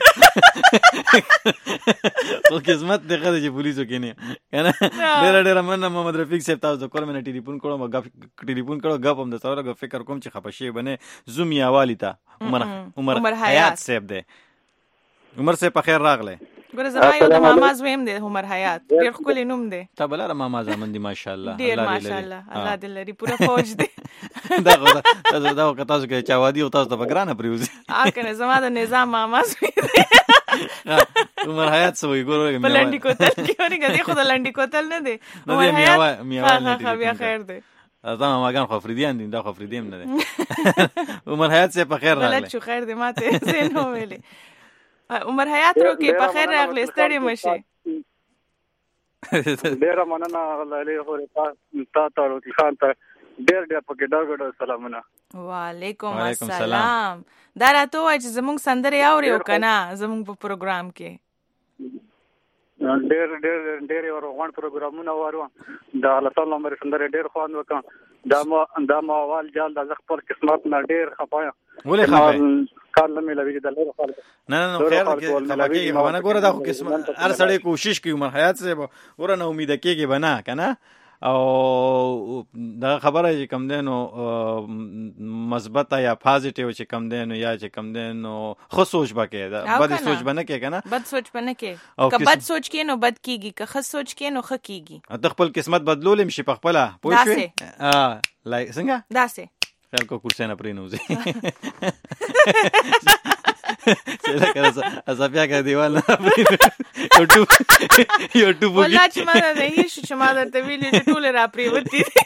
خو قسمت دی ښه دی چې پولیسو کې نه کنه ډېره ډېره مننه محمد رفیق صاحب تاسو د کور مې نه ټلیفون کړو غف ټلیفون کړو غف هم د سره غف فکر کوم چې خپه شي بنه زوم یا والیتا عمر عمر حیات صاحب دی عمر صاحب په خیر راغله ګوره زما یو د ماما زویم دی عمر حیات ډېر ښکلی نوم دی تا بلاره ماما زامن دی ماشاءالله ډېر ماشاءالله الله دې لري پوره فوج دی دا خو دا دا که تاسو کې چاوادي او تاسو ته بګرانه پریوزي ا کنه زما د نظام ماما زوی دی عمر حیات سوې ګوره بلندی کوتل کې ورګه دی خو د لندی کوتل نه دی عمر حیات ها بیا خیر دی دا ماګان خو فریدیان دي دا خو فریدیم نه دی عمر حیات سه په خیر راغله بلد شو خیر دی ماته زینو ویلي عمر حیات رو کې په خیر راغلی ستړي مشي ډېر مننه لالي خوري تا تا او خان ته ډېر ډېر پکې ډاګړو سلامونه وعلیکم السلام دا راته وای چې زموږ سندرې اوري او کنه زموږ په پروګرام کې ډېر ډېر ډېر ور غون پروګرامونه وارو دا الله تعالی امر سندرې ډېر خوان وکم دا ما دا ما وال جال د خپل قسمت نه ډېر خپایا ولې خپه کار نه لوي د لور خالق نه نه خیر خلاقي غوونه ګوره دا خو قسمت هر سړی کوشش کوي عمر حیات صاحب ورنه امید کېږي بنا کنه او دا خبره چې کم دی نو مثبته یا پازیټیو چې کم دی نو یا چې کم دی نو ښه سوچ به کوې دا بد سوچ به نه کوې که نه بد سوچ به نه کوې که بد سوچ کوې نو بد کېږي که ښه سوچ کوې نو ښه کېږي ته خپل قسمت بدلولی هم شي په خپله پوه شوې څنګه داسې خیال کو کرسۍ نه پرېنوځي چې لکه اصفیا که دیوال نه پرېنوځي یو ټوپ والله چې ما نه هېر شو چې ما درته ویلي چې ټولې را پرېوتې دي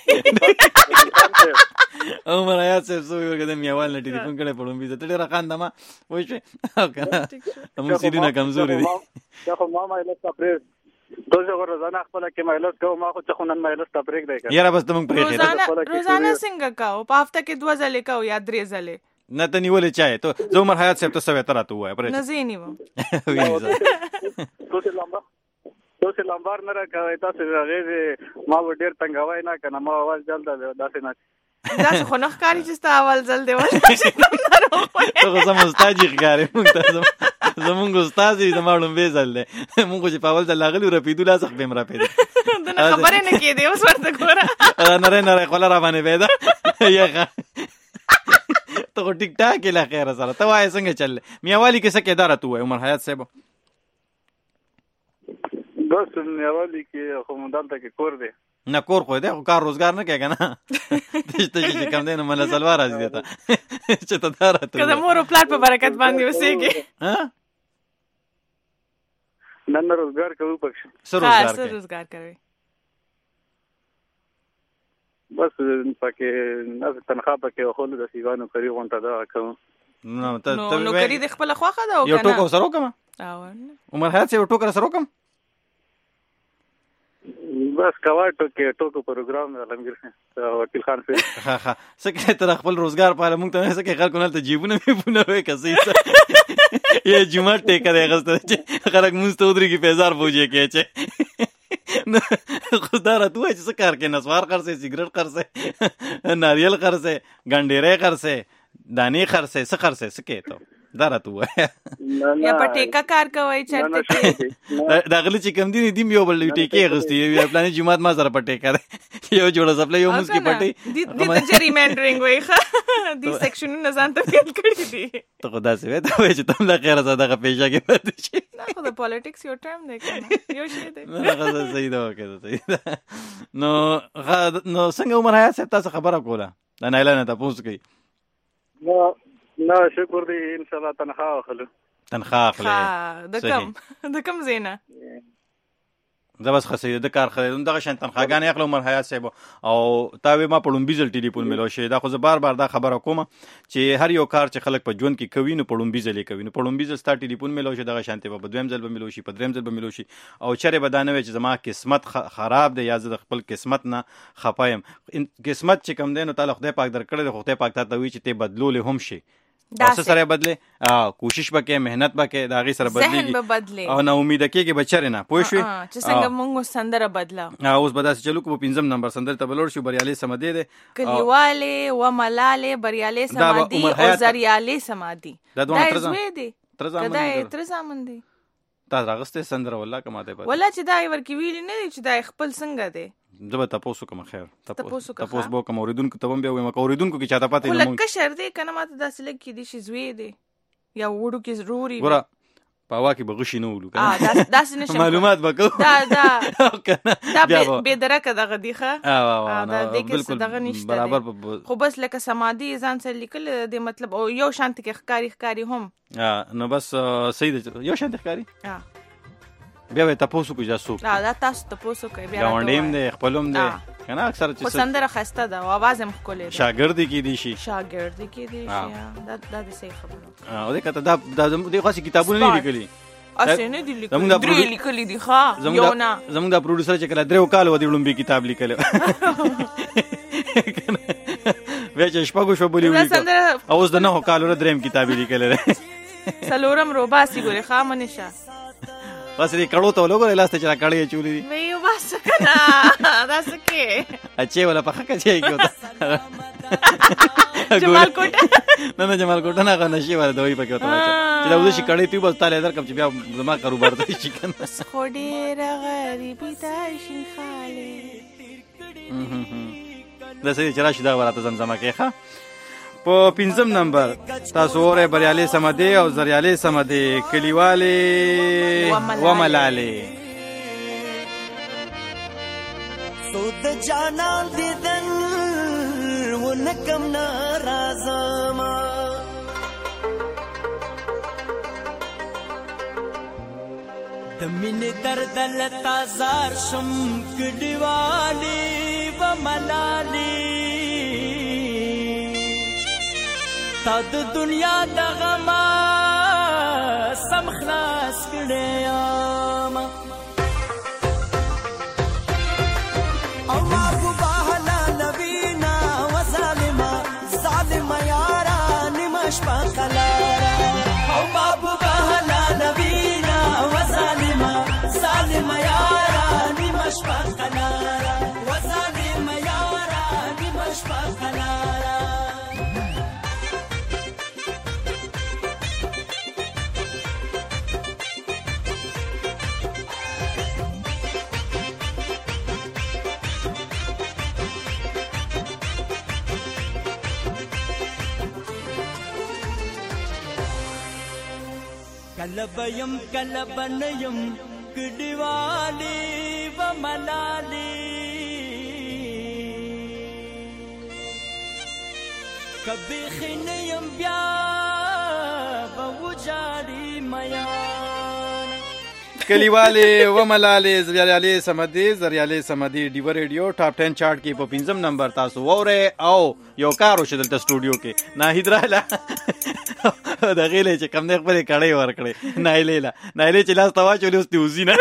عمر حیات صاحب څه ویل که د میوال نه ټلیفون کړی په ړومبي ته ته ډېره خاندمه پوه شوې او که نه زمونږ سیډونه کمزوري دي دا خو ما مایلس ته پرې دوزه غو روزانه خپله کې مایلس کوم ما خو څه خو نن مایلس ته پرېږدی که یاره بس ته مونږ پرېښې روزانه څنګه کوو په هفته کې دوه ځلې کوو یا درې ځلې نه ته نیولې چا یې ته زه عمر حیات صاحب ته څه وایې ته راته ووایه نه زه یې نیوم تاسې لمبار نه راکوئ تاسې هغې ما به ډېر تنګوی نه که نه ما اول جل ده داسې نه داسې خو نه ښکاري چې ستا اول ځل دی ته خو سم استاد یې ښکارې مونږ ته زمونږ استاد یې زما ړومبی ځل دی مونږ خو چې په اول ځل راغلي رپېدو لاسخ به م رپېده دونه خبرې نه کېدې اوس ورته ګوره نری نری خوله را باندې بېده یخه ته خو ټیک ټاک یې له خیره سره ته وایې څنګه چل میوالي کې څه کېده راته ووایه عمر حیات صاحب بس میوالي کې خو دلته کې کور دی نه کور خو دی خو کار روزګار نه کوې که نه ته چې کم دی نو مله سلوا راځي دی ته چې ته دا راته که د مور و پلار په برکت باندې اوسېږې نه نه روزګار کوو پکښې څه روزګار څه روزګار کوئ بس پکې تنخوا پکې اخولو د سیوا نوکري غونټه دغه کوم نو نوکري د خپله خوښه ده یو ټوکه ورسره وکړم عمر حیات صاحب یو ټوکه راسره وکړم بس کوا ټوکې ټوکو پروګرام عالمګیر وکیل خان صاحب ښه ښه څه کوې ته خپل روزګار پاله مونږ ته څه کوې خلکو نه هلته جیبونه ویبونه وی که څه یې جومات ټیکه دی اخیسته چې خلک مونځ ته ودرېږي پیزار پوجې کوې چې خو دا راته ووایه چې څه کار کوې نسوار خرڅې سګرټ خرڅې ناریل خرڅې ګنډېری خرڅې دانې خرڅې څه خرڅې څه کوې ته دا راته ووایه یا په ټیکه کار کوئ چېرته کې دا غله چې کم دي نه دیم یو بل ټیکې اخیستې یو پلانې جومات ما سره په ټیکه دی یو جوړه څپلی یو مونځ کې پټۍ دې ته جریمینډرینګ وایي ښه دې سیکشنونه ځان ته فیل کړي دي ته خو داسې وایې ته وایې چې ته هم له خیره سره دغه پیشه کې پاتې شي نه خو د پالیټکس یو ټرم دی که نه یو شی دی نه ښه صحیح ده اوکې ده صحیح ده نو نو څنګه عمر حیات صاحب تاسو خبره کوله د نایله نه تپوس کوي نه شکر دی انشاءالله تنخوا اخلو تنخوا اخلې د کم د کم ځای نه زه بس ښه صحیح ده د کار ښه دی دغه شان تنخواګانې اخلم عمر حیات صاحب او تا وې ما په ړومبي ځل ټلیفون میلاو شوی دا خو زه بار بار دا خبره کوم چې هر یو کار چې خلک په ژوند کې کوي نو په ړومبي ځل یې کوي نو په ړومبي ځل ستا ټلیفون میلاو شي دغه شانتې به په دویم ځل به میلاو شي په دریم ځل به میلاو شي او چرې به دا نه وی چې زما قسمت خراب دی یا زه د خپل قسمت نه خفه یم قسمت چې کم دی نو تا له خدای پاک درکړی دی خو خدای پاک تا ته وایي چې ته بدلولی هم شي او څه سره بدلې کوشش به کوې محنت به کوې د هغې سره بدلېږي او ناامیده کېږي به چرې نه پوه شوې چې څنګه مونږ سندره بدله اوس به داسې چلو کو په پنځم نمبر سندرې ته به لوړ شو بریالۍ سمدې دی کلیوالې و ملالې بریالۍ سمادي او زریالې سمادي دا یې زوی دی تره که دا یې تره زامن دی تا راغستې سندره والله که ماته پته والله چې دا یې ورکې ویلي نه دی چې دا یې خپل څنګه دی زه به تپوس وکړم خیر تپوس به وکړم اورېدونکو ته به هم بیا ووایم که اورېدونکو کې چاته پته خو لږ کشر دی که نه ماته داسې لږ کېدی شي زوی دی یا وړوکې ورور یې ګوره په هوا کې به غشي نه ولو داسې نشم معلومات به کوو دا دا بې درکه دغه دی ښه دې کې دغه نشته خو بس لکه سمادي ځان سره لیکل د مطلب او یو شانتې کې ښکاري ښکاري هم نو بس صحیح ده یو شانتې ښکاري بیا به تاسو کو جاسو دا تاسو تاسو کوي بیا راوندیم دی خپلوم دی کنه اکثر چې سندره خسته ده او आवाज هم خولې شاګردي کې دي شي شاګردي کې دي شي دا دا د صحیح خبره او دا کته دا د خاصه کتابونه نه لیکلي اسه نه دي لیکلي درې لیکلي دي ښا یو نه زموږ د پروډوسر چې کله درو کال ودی لومبي کتاب لیکل بیا چې شپږو شو بولی وی اوس د نه کالو دریم کتاب لیکل سلورم روباسي ګوري خامنشه بس دې کړو ته لوګره لاسته چې را کړې چولې دي مې یو بس کنه دا سکه اچي ولا په حق چې کېوته جمال کوټ نه نه جمال کوټ نه غو نشي ولا دوی پکې وته چې دا وځي کړې تی بس تعالی درکم چې بیا زما کاروبار ته شي کنه خو ډېر غریبي دا شین خاله د سې چې راشي دا ورته زمزمه کې ښه. په پنځم نمبر تاسو اورئ بریالي سمدې او زریالي سمدې کلیوالې وملالې. سود جانا دیدن و نکم نارازما د مینې درد لتا زار شم کډیوالې وملالې تا د دنیا د غما سم خلاص کړې یم او محبوبه لا نبینا وظالما ظالما یارا نیمش پخلارا او محبوبه لا نبینا وظالما ظالما یارا نیمش پخلارا وظالما یارا نیمش پخلارا. کلبیم کلبنیم کډیوالی وملالی کبی خینیم بیا بوجاری میان. کلیوالې وملالې زریالې سمدې زریالې سمدې ډیو ریډیو ټاپ ټن چارټ کې په پنځم نمبر تاسو وورئ او یو کار وشو دلته سټوډیو کې ناهید رااله د غیلې چې کم نه خپلې کړۍ ورکړې نایلې له نایلې چې لاس ته واچولې اوس دې وځي نه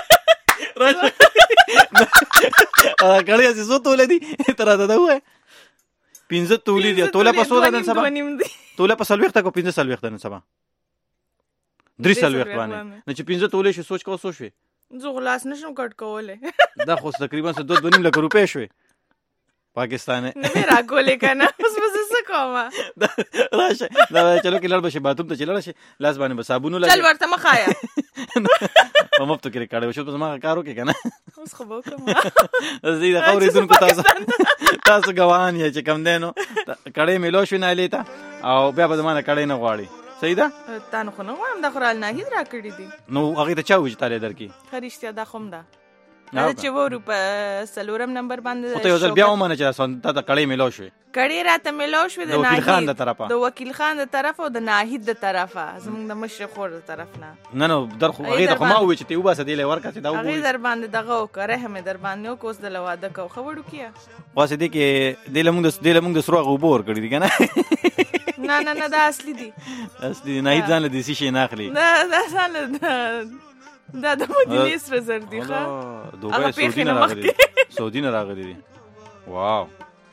کړۍ هسې څو تولې دي ته راته ده ووایه. پنځه تولې دي. توله په څو ده نن سبا؟ توله په څلوېښته که پنځه څلوېښته نن سبا؟ درې څلوېښت باندې. نو چې پنځه تولې شوې سوچ کوه څو شوې؟ زه خو لاس نشم کټ کولی. دا خو تقریبا څه دوه دوه نیم لکه روپۍ شوې پاکستان. نه مې راکولې که نه اوس به زه څه کومه راشه دا چلو کې لاړ به شي باتروم ته چې لاړه شي لاس باندې به صابون ولګي چل ورته مه خایه په مفتو کې کاړی وشو په زما کار وکړې که نه اوس خو به وکړم زه د اورېدونکو تاسو تاسو ګواهان یې چې کوم دی نو کړۍ مې لو شوې نایلې ته او بیا به زما نه کړۍ نه غواړي. صحیح ده؟ تا نو خو نه غواړم دا خو رال ناهید را کړي دي. نو هغې ته چا وویل چې تالی درکړي؟ ښه رښتیا دا خو هم ده چې وورو په څلورم نمبر باندې ته یو ځل بیا ومنه چې تا ته کړۍ میلاو شوې. کړۍ راته میلاو شوې د وکیل خان د طرفه د وکیل خان د طرفه او د ناهید د طرفه زموږ د مشر خور د طرف نه. نه نو در خو هغې ته خو ما وویل چې ته یې وباسه دې له یې ورکړه چې دا وګوري. هغې در باندې دغه وکړه رحم یې در باندې وکړه اوس دله واده کوو ښه وړوکیه واسې دې کې دې له موږ د سرو هغه اوبه ورکړي دي که نه نه نه نه دا اصلي دي اصلي دي. ناهید ځان له دیسي شی نه اخلي. نه دا ځان له دا د مدینې سره زر دي ښه دوبۍ سعودي نه راغلي سعودي نه راغلي دي. واو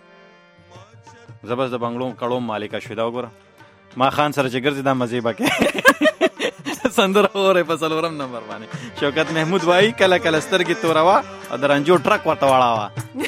زه بس د بنګلو کړو مالکه شوې دا وګوره ما خان سره چې ګرځي دا مزې به کوې سندره اورئ په څلورم نمبر باندې. شوکت محمود وایي کله کله سترګې توروه او د رنجو ټرک ورته واړوه.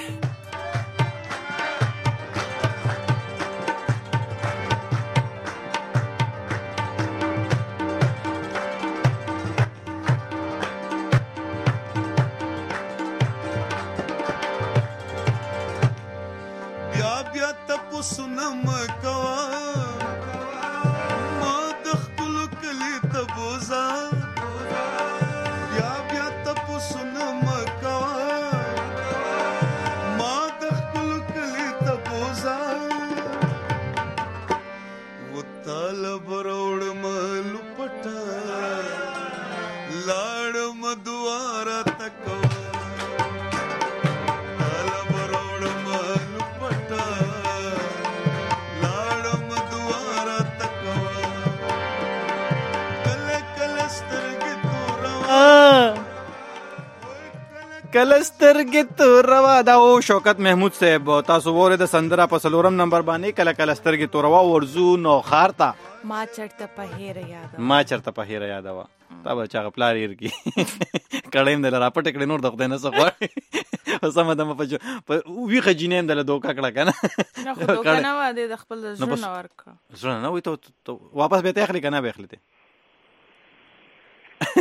کله سترګې توروا دا او شوکت محمود صاحب تاسو وره د سندره په څلورم نمبر باندې کله کله سترګې توروا ورزو نو خارتا ما چرته په هیر یاد ما چرته په هیر یاد وا تا به چا پلار ير کی کړم دل را پټ کړي نور دغه نه څه غواړي سم دم په وی خجینم دل دوکا کړه کنه نه خو دوکا نه و د خپل ژوند ورک ژوند نه وي ته واپس به ته اخلي کنه به اخلي ته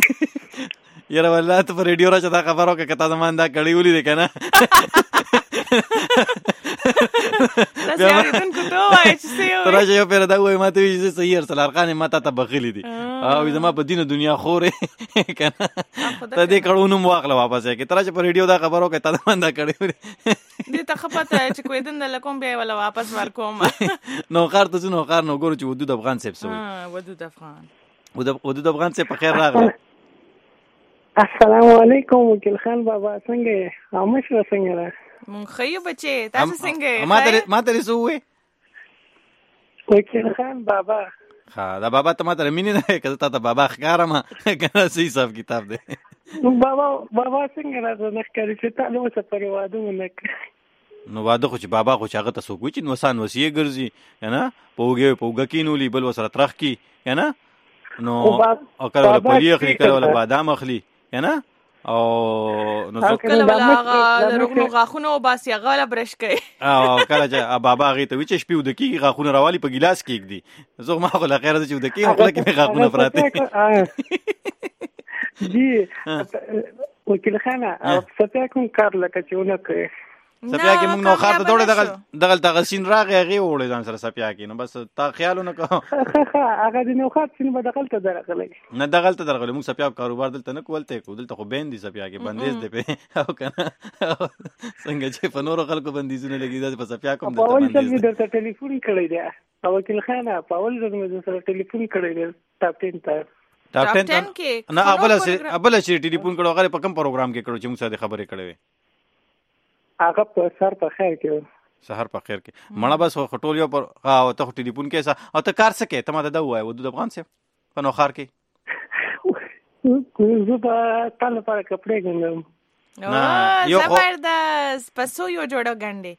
یاره والله ته په ریډیو راځه دا خبرو کې کته زمان دا کړی ولې ده کنه تاسو یې دن کو ته وای چې سیو ترې یو پیر دا وای ماته وی چې سیر سلارخان ماته ته بخیلی دي او زما په دین دنیا خورې کنه ته دې کړهونو واخله واپس کې ترې په ریډیو دا خبرو کې تا باندې کړې دې ته خپته چې کوی دن له کوم بیا ولا واپس ورکوم نو خار ته نو خار نو ګورو چې ودود افغان سیب سوی ها ودود افغان ودود افغان سیب په خیر راغله السلام علیکم وکیل خان بابا څنګه امش را څنګه را مون خیو بچي تاسو څنګه ما ته ما ته سوې وکیل خان بابا ها دا بابا ته ما ته مینه نه کړه ته بابا ښکارم کنه صحیح صاحب کتاب دی بابا بابا څنګه را نه ښکاري چې تاسو نو څه پرې واده ونه نو واده خو چې بابا خو چې هغه ته څوک وي چې نوسان وسیه ګرځي کنه پوګه پوګه کینولي بل وسره ترخ کی کنه نو او کله پولی اخلي کله ولا بادام اخلي کنه او نو کله ولا هغه رغنو غاخونه او باسي هغه ولا برش کوي او کله چې بابا هغه ته وچ شپې ود کی غاخونه راوالي په ګلاس کې کېږي زه ما خو لا خیر چې ود کی خپل کې غاخونه پراته جی وکیل خانه او څه کوم کار لکه چې ونه کوي سپیا کې موږ نو خاطر دوړې دغل دغل تغسین راغی هغه وړې ځان سره سپیا کې نو بس تا خیالونه کو هغه د نو خاطر سین به دغل ته درغلی نه دغل ته درغلی موږ سپیا کاروبار دلته نه کولته کو دلته خو بیندي سپیا کې بندیز دی په او کنه څنګه چې په نورو خلکو بندیزونه لګی دا په سپیا کوم دلته بندیز دی درته ټلیفون کړی دی او وکیل خانه په اول ځل مې سره ټلیفون کړی دی ټاپ ټین ته ټاپ ټین کې نه ابل سره ابل چې ټلیفون کړو هغه په کوم پروګرام کې کړو چې موږ سره خبرې کړې هغه په سر په خیر کې سحر په خیر کې مړه بس خټول یو پر او ته ټلیفون کې او ته کار سکے ته ما ته دا وای ودود افغان سے په نو خار کې زه په تل پر کپڑے ګندم او زبردست پسو یو جوړو ګنډي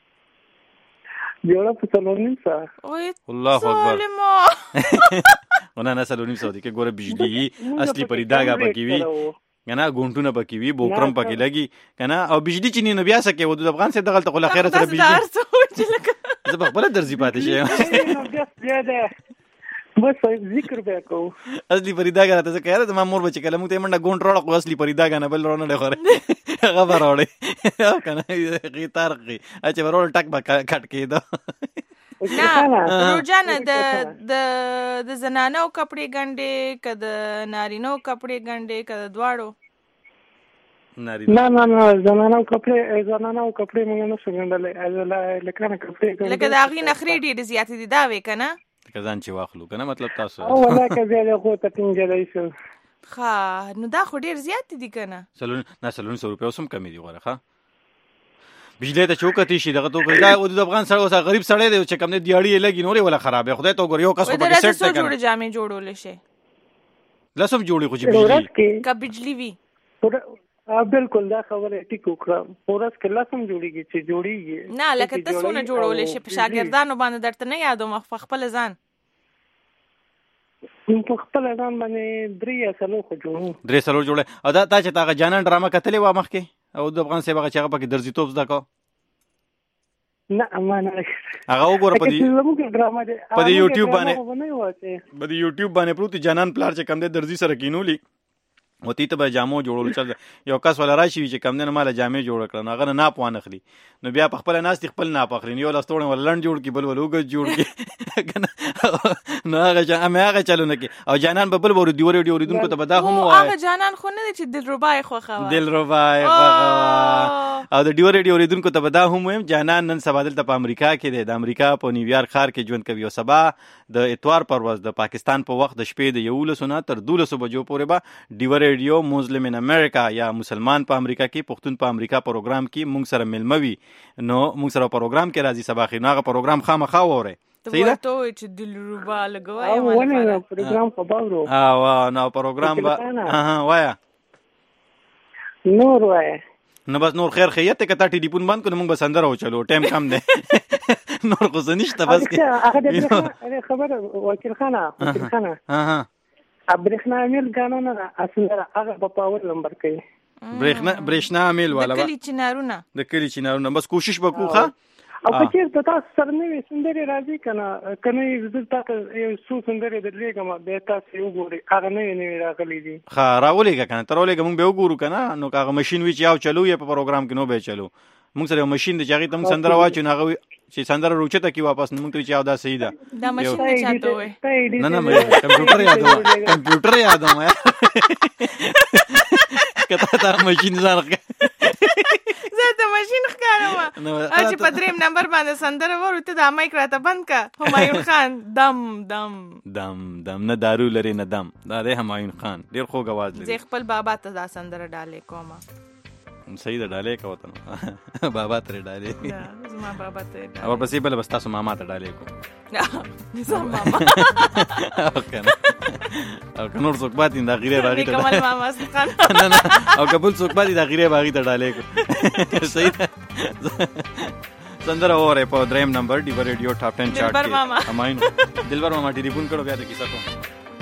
جوړو په سلونیم سا الله اکبر ونه نه سلونیم سعودي کې ګوره بجلی اصلي پریداګه پکې وی کنه ګونټونه پکې وی بوکرم پکې لګي کنه او بجلی چې نه بیا سکے ودود افغان سے دغه ته خیر سره بجلی زه په خپل درځي پاتې شه بس ذکر به کو اصلي پریداګه ته څه کړه ما مور بچ کله مو ته منډه ګونټ روړ خو اصلي پریداګه نه بل رونه لخره هغه وروړي کنه غي تارغي اچ ورول ټک با کټ کېدو نه روجانه د د د زنانو کپڑے ګنډې کده نارینو کپڑے ګنډې کده دواړو نه نه نه زنانو کپڑے زنانو کپڑے موږ نه څنګه لکه نه کپڑے لکه دا غي نخري ډېر زیات دي دا وې کنه کزان چې واخلو کنه مطلب تاسو او ولکه زه خو ته ټینګلای شو ښه نو دا خو ډېر زیات دي کنه سلون نه سلون سو روپیا سم کمی دي غوړه ښه بجلی ته چوکتی شي دغه تو ګرځا او د افغان سره اوسه غریب سړی دی چې کم نه دیاړي لګي نورې ولا خرابې خدای ته ګور یو کس په کې سیټ ته جوړ جامې جوړول شي لاسم جوړي خو چې بجلی کا بجلی وی بالکل دا خبره ټیکو کړم پورس کې لاسم جوړیږي چې جوړیږي نه لکه تاسو نه جوړول شي په شاګردانو باندې درته نه یادو مخ خپل ځان په خپل ځان باندې درې سلو خو جوړو درې سلو جوړه او دا تا چې تا جانان ډرامه کتلې و مخ کې او د افغان سیبه چې هغه پکې درځي توپ زده کو نه امانه هغه وګوره په دې په دې یوټیوب باندې په دې یوټیوب باندې پروت جانان پلار چې کم دې درځي سره کینولي او تی ته به جامو جوړول چل یو کس ولا راشي چې کم نه مال جامې جوړ کړن هغه نه پوان اخلي نو بیا په خپل ناس خپل نه پخري یو لاستوړ ولن جوړ کی بل ولوګ جوړ کی نو هغه چې امه هغه چلونه کی او جانان به بل ور دی ور دی اوریدونکو ته بدا هم وای هغه جانان خو نه چې دل ربای خو خوا دل ربای خو او د ډیور دی اوریدونکو ته بدا هم جانان نن سبا دلته په امریکا کې دی د امریکا په نیویارک ښار کې ژوند کوي او سبا د اتوار پرواز د پاکستان په وخت د شپې د یو لسو نه تر دولسو بجو پورې به ډیور ریډیو مسلم ان امریکا یا مسلمان په امریکا کې پښتون په امریکا پروګرام کې مونږ سره ملموي نو مونږ سره پروګرام کې راځي سبا خو هغه پروګرام خامخا وره صحیح ده ته چې دل ربا لګوي او ونه پروګرام په باورو او نو پروګرام با ها وایا نور وایا نو بس نور خیر خیت ته کته ټلیفون بند کړو موږ بسندر او چلو ټایم کم دی نور خو زنيشته بس کې هغه خبر وکیل خانه وکیل خانه ها ها برېښنا میل غانو نه اصل هغه په پاور نمبر کوي برېښنا برېښنا میل والا د کلی چنارونه د کلی چنارونه بس کوشش وکړو ښه او کچیر ته تاسو سره نه سندري راځي کنه کنه زه تاسو یو څو سندري درلېګم به تاسو یو ګوري هغه نه نه راغلي دي ښه راولېګه کنه ترولېګه مونږ به وګورو کنه نو هغه ماشين وی چې یو چلو یې په پروګرام کې نو به چلو موږ سره یو ماشين دی چې هغه تم سندره واچو نه هغه چې سندره روچته کی واپس موږ ته چې دا صحیح ده دا ماشين نه چاته وای نه نه مې کمپیوټر یادوم کمپیوټر یادوم کته تا ماشين ځان زه ته ماشين ښکارم چې په دریم نمبر باندې سندره ورته د مایک راته بند کا همایون خان دم دم دم دم نه دارو لري نه دم دا دی همایون خان ډیر خوږ आवाज لري زه خپل بابا ته دا سندره ډالې کومه صحیح ده ډالې کوته بابا ته ډالې دا زما بابا ته ډالې او پسې بل بس تاسو ماما ته ډالې کو زما ماما او کنه او کنور څوک باندې دا غیره باغی ته کمال ماما خان نه نه او قبول څوک باندې دا غیره باغی ته ډالې کو صحیح ده سندره اوره په دریم نمبر دی ریډیو ټاپ ټن چارت کې همایون دلبر ماما ټلیفون کړو بیا د کیسه کوم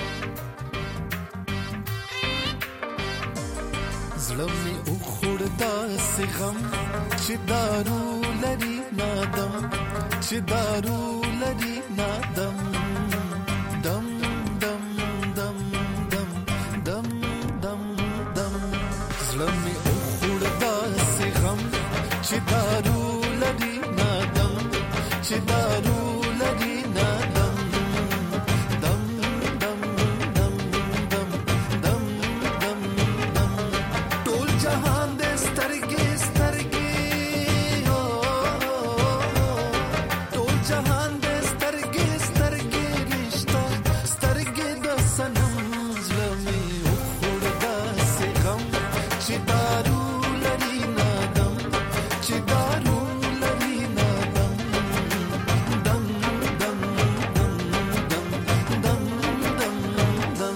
زړه مې وخوړدا سي غم چې دارو لري نادم چې دارو لري نادم دم دم دم دم دم دم دم زړه مې وخوړدا سي غم چې دارو لري نادم چې دارو لري نادم دم دم دم دم دم دم دم ټول جهان دې سترګې سترګې هو ټول جهان دې سترګې سترګې رشتہ سترګې د سنم زړه مې وخوړدا سي غم چې دارو لري نادم چې دارو لري نادم دم دم دم دم دم دم دم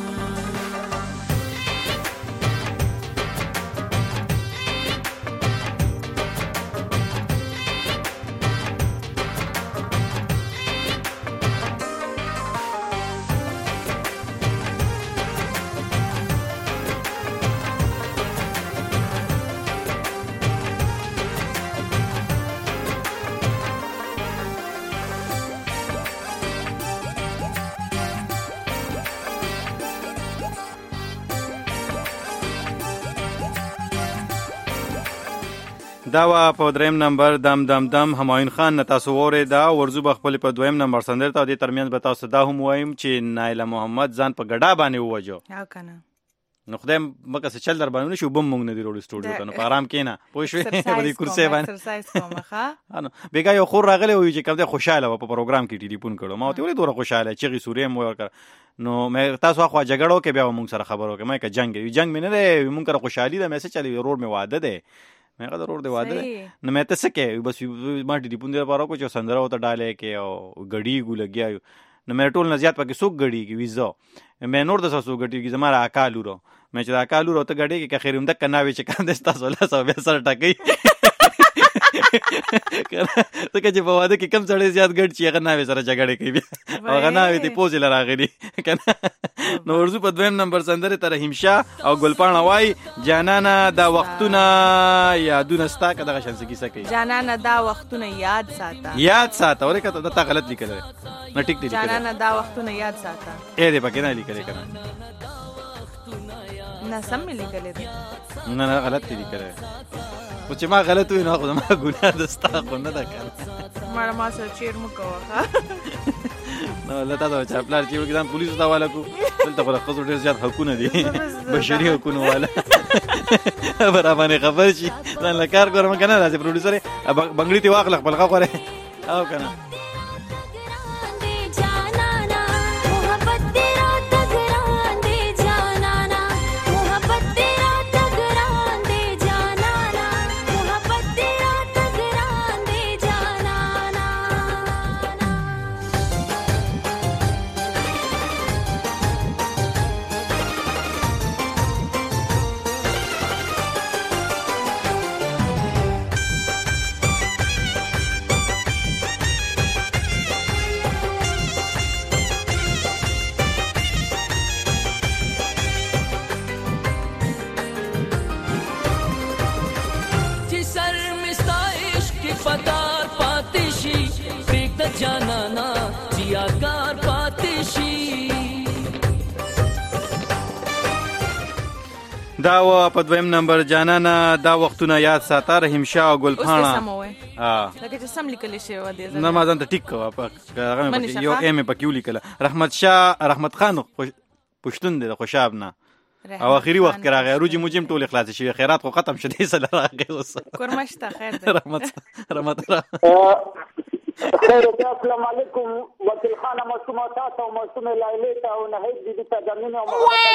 دا وا په دریم نمبر دم دم دم همایون خان نه تاسو وره دا ورزو بخپل په دویم نمبر سندر ته د ترمنځ به تاسو دا هم وایم چې نایله محمد ځان په ګډا باندې ووجو ها کنه نو خدای مکه څه چل در باندې شو بم مونږ نه دی روډ سټوډیو ته نو په آرام کینا پوه شو په دې کرسي باندې ایکسرسایز کومه ښه انو بیګا یو خور راغلی وي چې کوم ته خوشاله په پروګرام کې ټلیفون کړو ما ته ولې دوره خوشاله چې سورې مو ورکړ نو مې تاسو خو جګړو کې بیا مونږ سره خبرو کې مې که جنگ وي جنگ مې نه دی مونږ سره خوشحالي ده مې څه چلی روډ مې واده ده مې غدا روډ دی واده نو مې ته څه کې بس ما ټلیفون دی پاره کو چې سندره وته ډالې کې او غړی ګو لګیا نو مې ټول نه زیات پکې سوق غړی کې ویزو مې نور د ساسو غړی کې زما اکالورو مې چې اکالورو ته غړی کې خیر هم د کناوي چې کاند تاسو له سو به سره ټکې ته چې په واده کې کم څړې زیات ګډ چې هغه ناوي سره جګړه کوي هغه ناوي ته پوزل راغلي کنه نو ورزو په دویم نمبر سندره تر همشا او ګلپاڼه وای جانانا دا وختونه یادونه ستا کده شانس کیسه کوي جانانا دا وختونه یاد ساته یاد ساته ورکه ته تا غلط لیکل نه ټیک دی جانانا دا وختونه یاد ساته اې دې پکې نه لیکل کنه نه سم لیکل دي نه نه غلط لیکل و چې ما غلط وي نو خو ما ګناه دستا خو نه ده کنه ما ما سره چیر مو کوه نو لته دا چې خپل چې وګدان پولیسو ته والا کو دلته خو خو ډیر زیات حقونه دي بشري حقونه والا برابر خبر شي ځان لکار ګورم کنه راځي پروډوسر بنگړی تی واخل خپل خبره او کنه جانانا زیادگار پاتشی دا و په دویم نمبر جانانا دا وختونه یاد ساته رحیم شاه او ګلپاڼه ها لکه چې سم لیکل شوی و دې نه ما ځان ته ټیک کوه په هغه یو ایم په کیو لیکل رحمت شاه رحمت خان پښتون دی د خوشاب نه او اخیری وخت کې راغی روجي موجم ټول اخلاص شي خیرات خو ختم شدي سره راغی اوس کورمشته خیر دی رحمت رحمت خیر السلام علیکم وکیل خانه مسومه تاسو او مسومه لایلې ته او نه هیڅ دې ته زمين او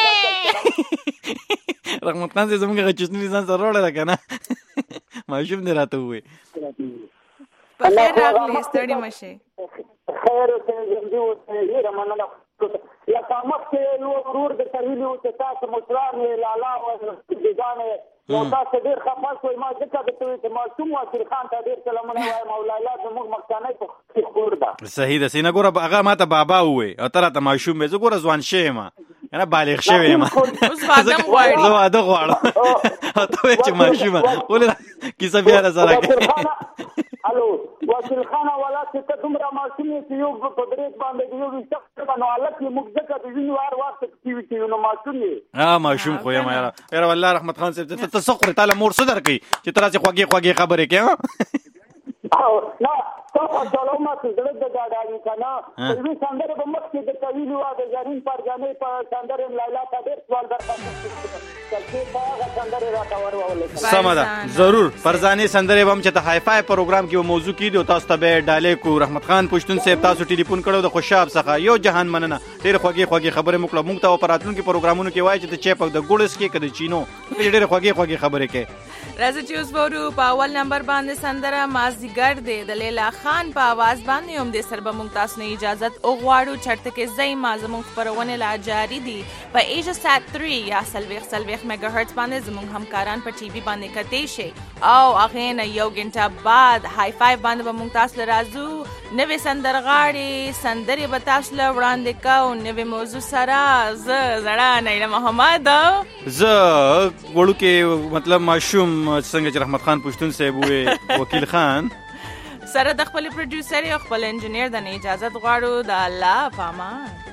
رحمت خان زموږ غچسنی ځان سره وړل کنه ماشوم دې راته وې په خیر راغلی ستړي مشه خیر ته دې یې رمنه یا قامت کې نو ورور د تحویل او تاسو مشران لالا او ځانه نو تاسو ډیر خپل کوی ما ځکه د توې ته معصوم وکیل خان ته ډیر سلامونه وایم مولانا زموږ مکانه په خور ده صحیح ده سینه ګوره هغه ماته بابا وې او تر ته معصوم زه ګوره ځوان شې ما انا بالغ شوی ما اوس وادم غواړم زه واده غواړم او ته چې معصوم ولې کیسه بیا سره کې الو وکیل خان ولا چې ته دومره معصوم یې یو په بریک باندې یو څه باندې حالت یې موږ ځکه د وینو هر وخت کې وي نو معصوم یې ها معصوم خو یم یاره یاره والله رحمت خان صاحب ته تسخر تعالی مور صدر کوي چې ترا چې خوږی خوږی خبرې کوي او نه تاسو ټول ما ته زړه د ډاډاوي کنه په سندره په مخ کې د کویلو او د زرین پر جامې په سندره لایلا ته ډېر سوال درکړم چې دا سندره راټور وولې سمدا ضرور فرزانه سندره بم چې ته هاي فای پروګرام کې موضوع کې دی تاسو ته به ډالې کو رحمت خان پښتون صاحب تاسو ټلیفون کړو د خوشاب څخه یو جهان مننه ډېر خوږی خوږی خبره موکړه موږ ته اپراتون کې پروګرامونو کې وای چې ته چپ د ګوړس کې کده چینو ډېر خوږی خوږی خبره کې راځي چې اوس ورو په اول نمبر باندې سندره مازیګر دی د لیلا خان په आवाज باندې هم د سربه ممتاز نه اجازه او غواړو چرته کې زئی مازمون خبرونه لا جاری دي په ایجا سات تhree یا سلويخ سلويخ میگا هرتز باندې زموږ همکاران په ټي وي باندې کتي شي او هغه نه یو غنټه بعد هاي فای باندې به ممتاز لرازو نوې سندرغاړي سندري به تاسو له وړاندې کاو نوې موضوع سره ز زړه نه محمد ز وړو کې مطلب ماشوم څنګه چې رحمت خان پښتون صاحب وې وکیل خان سره د خپل پروډوسر او خپل انجینیر د اجازه غواړو د الله پامان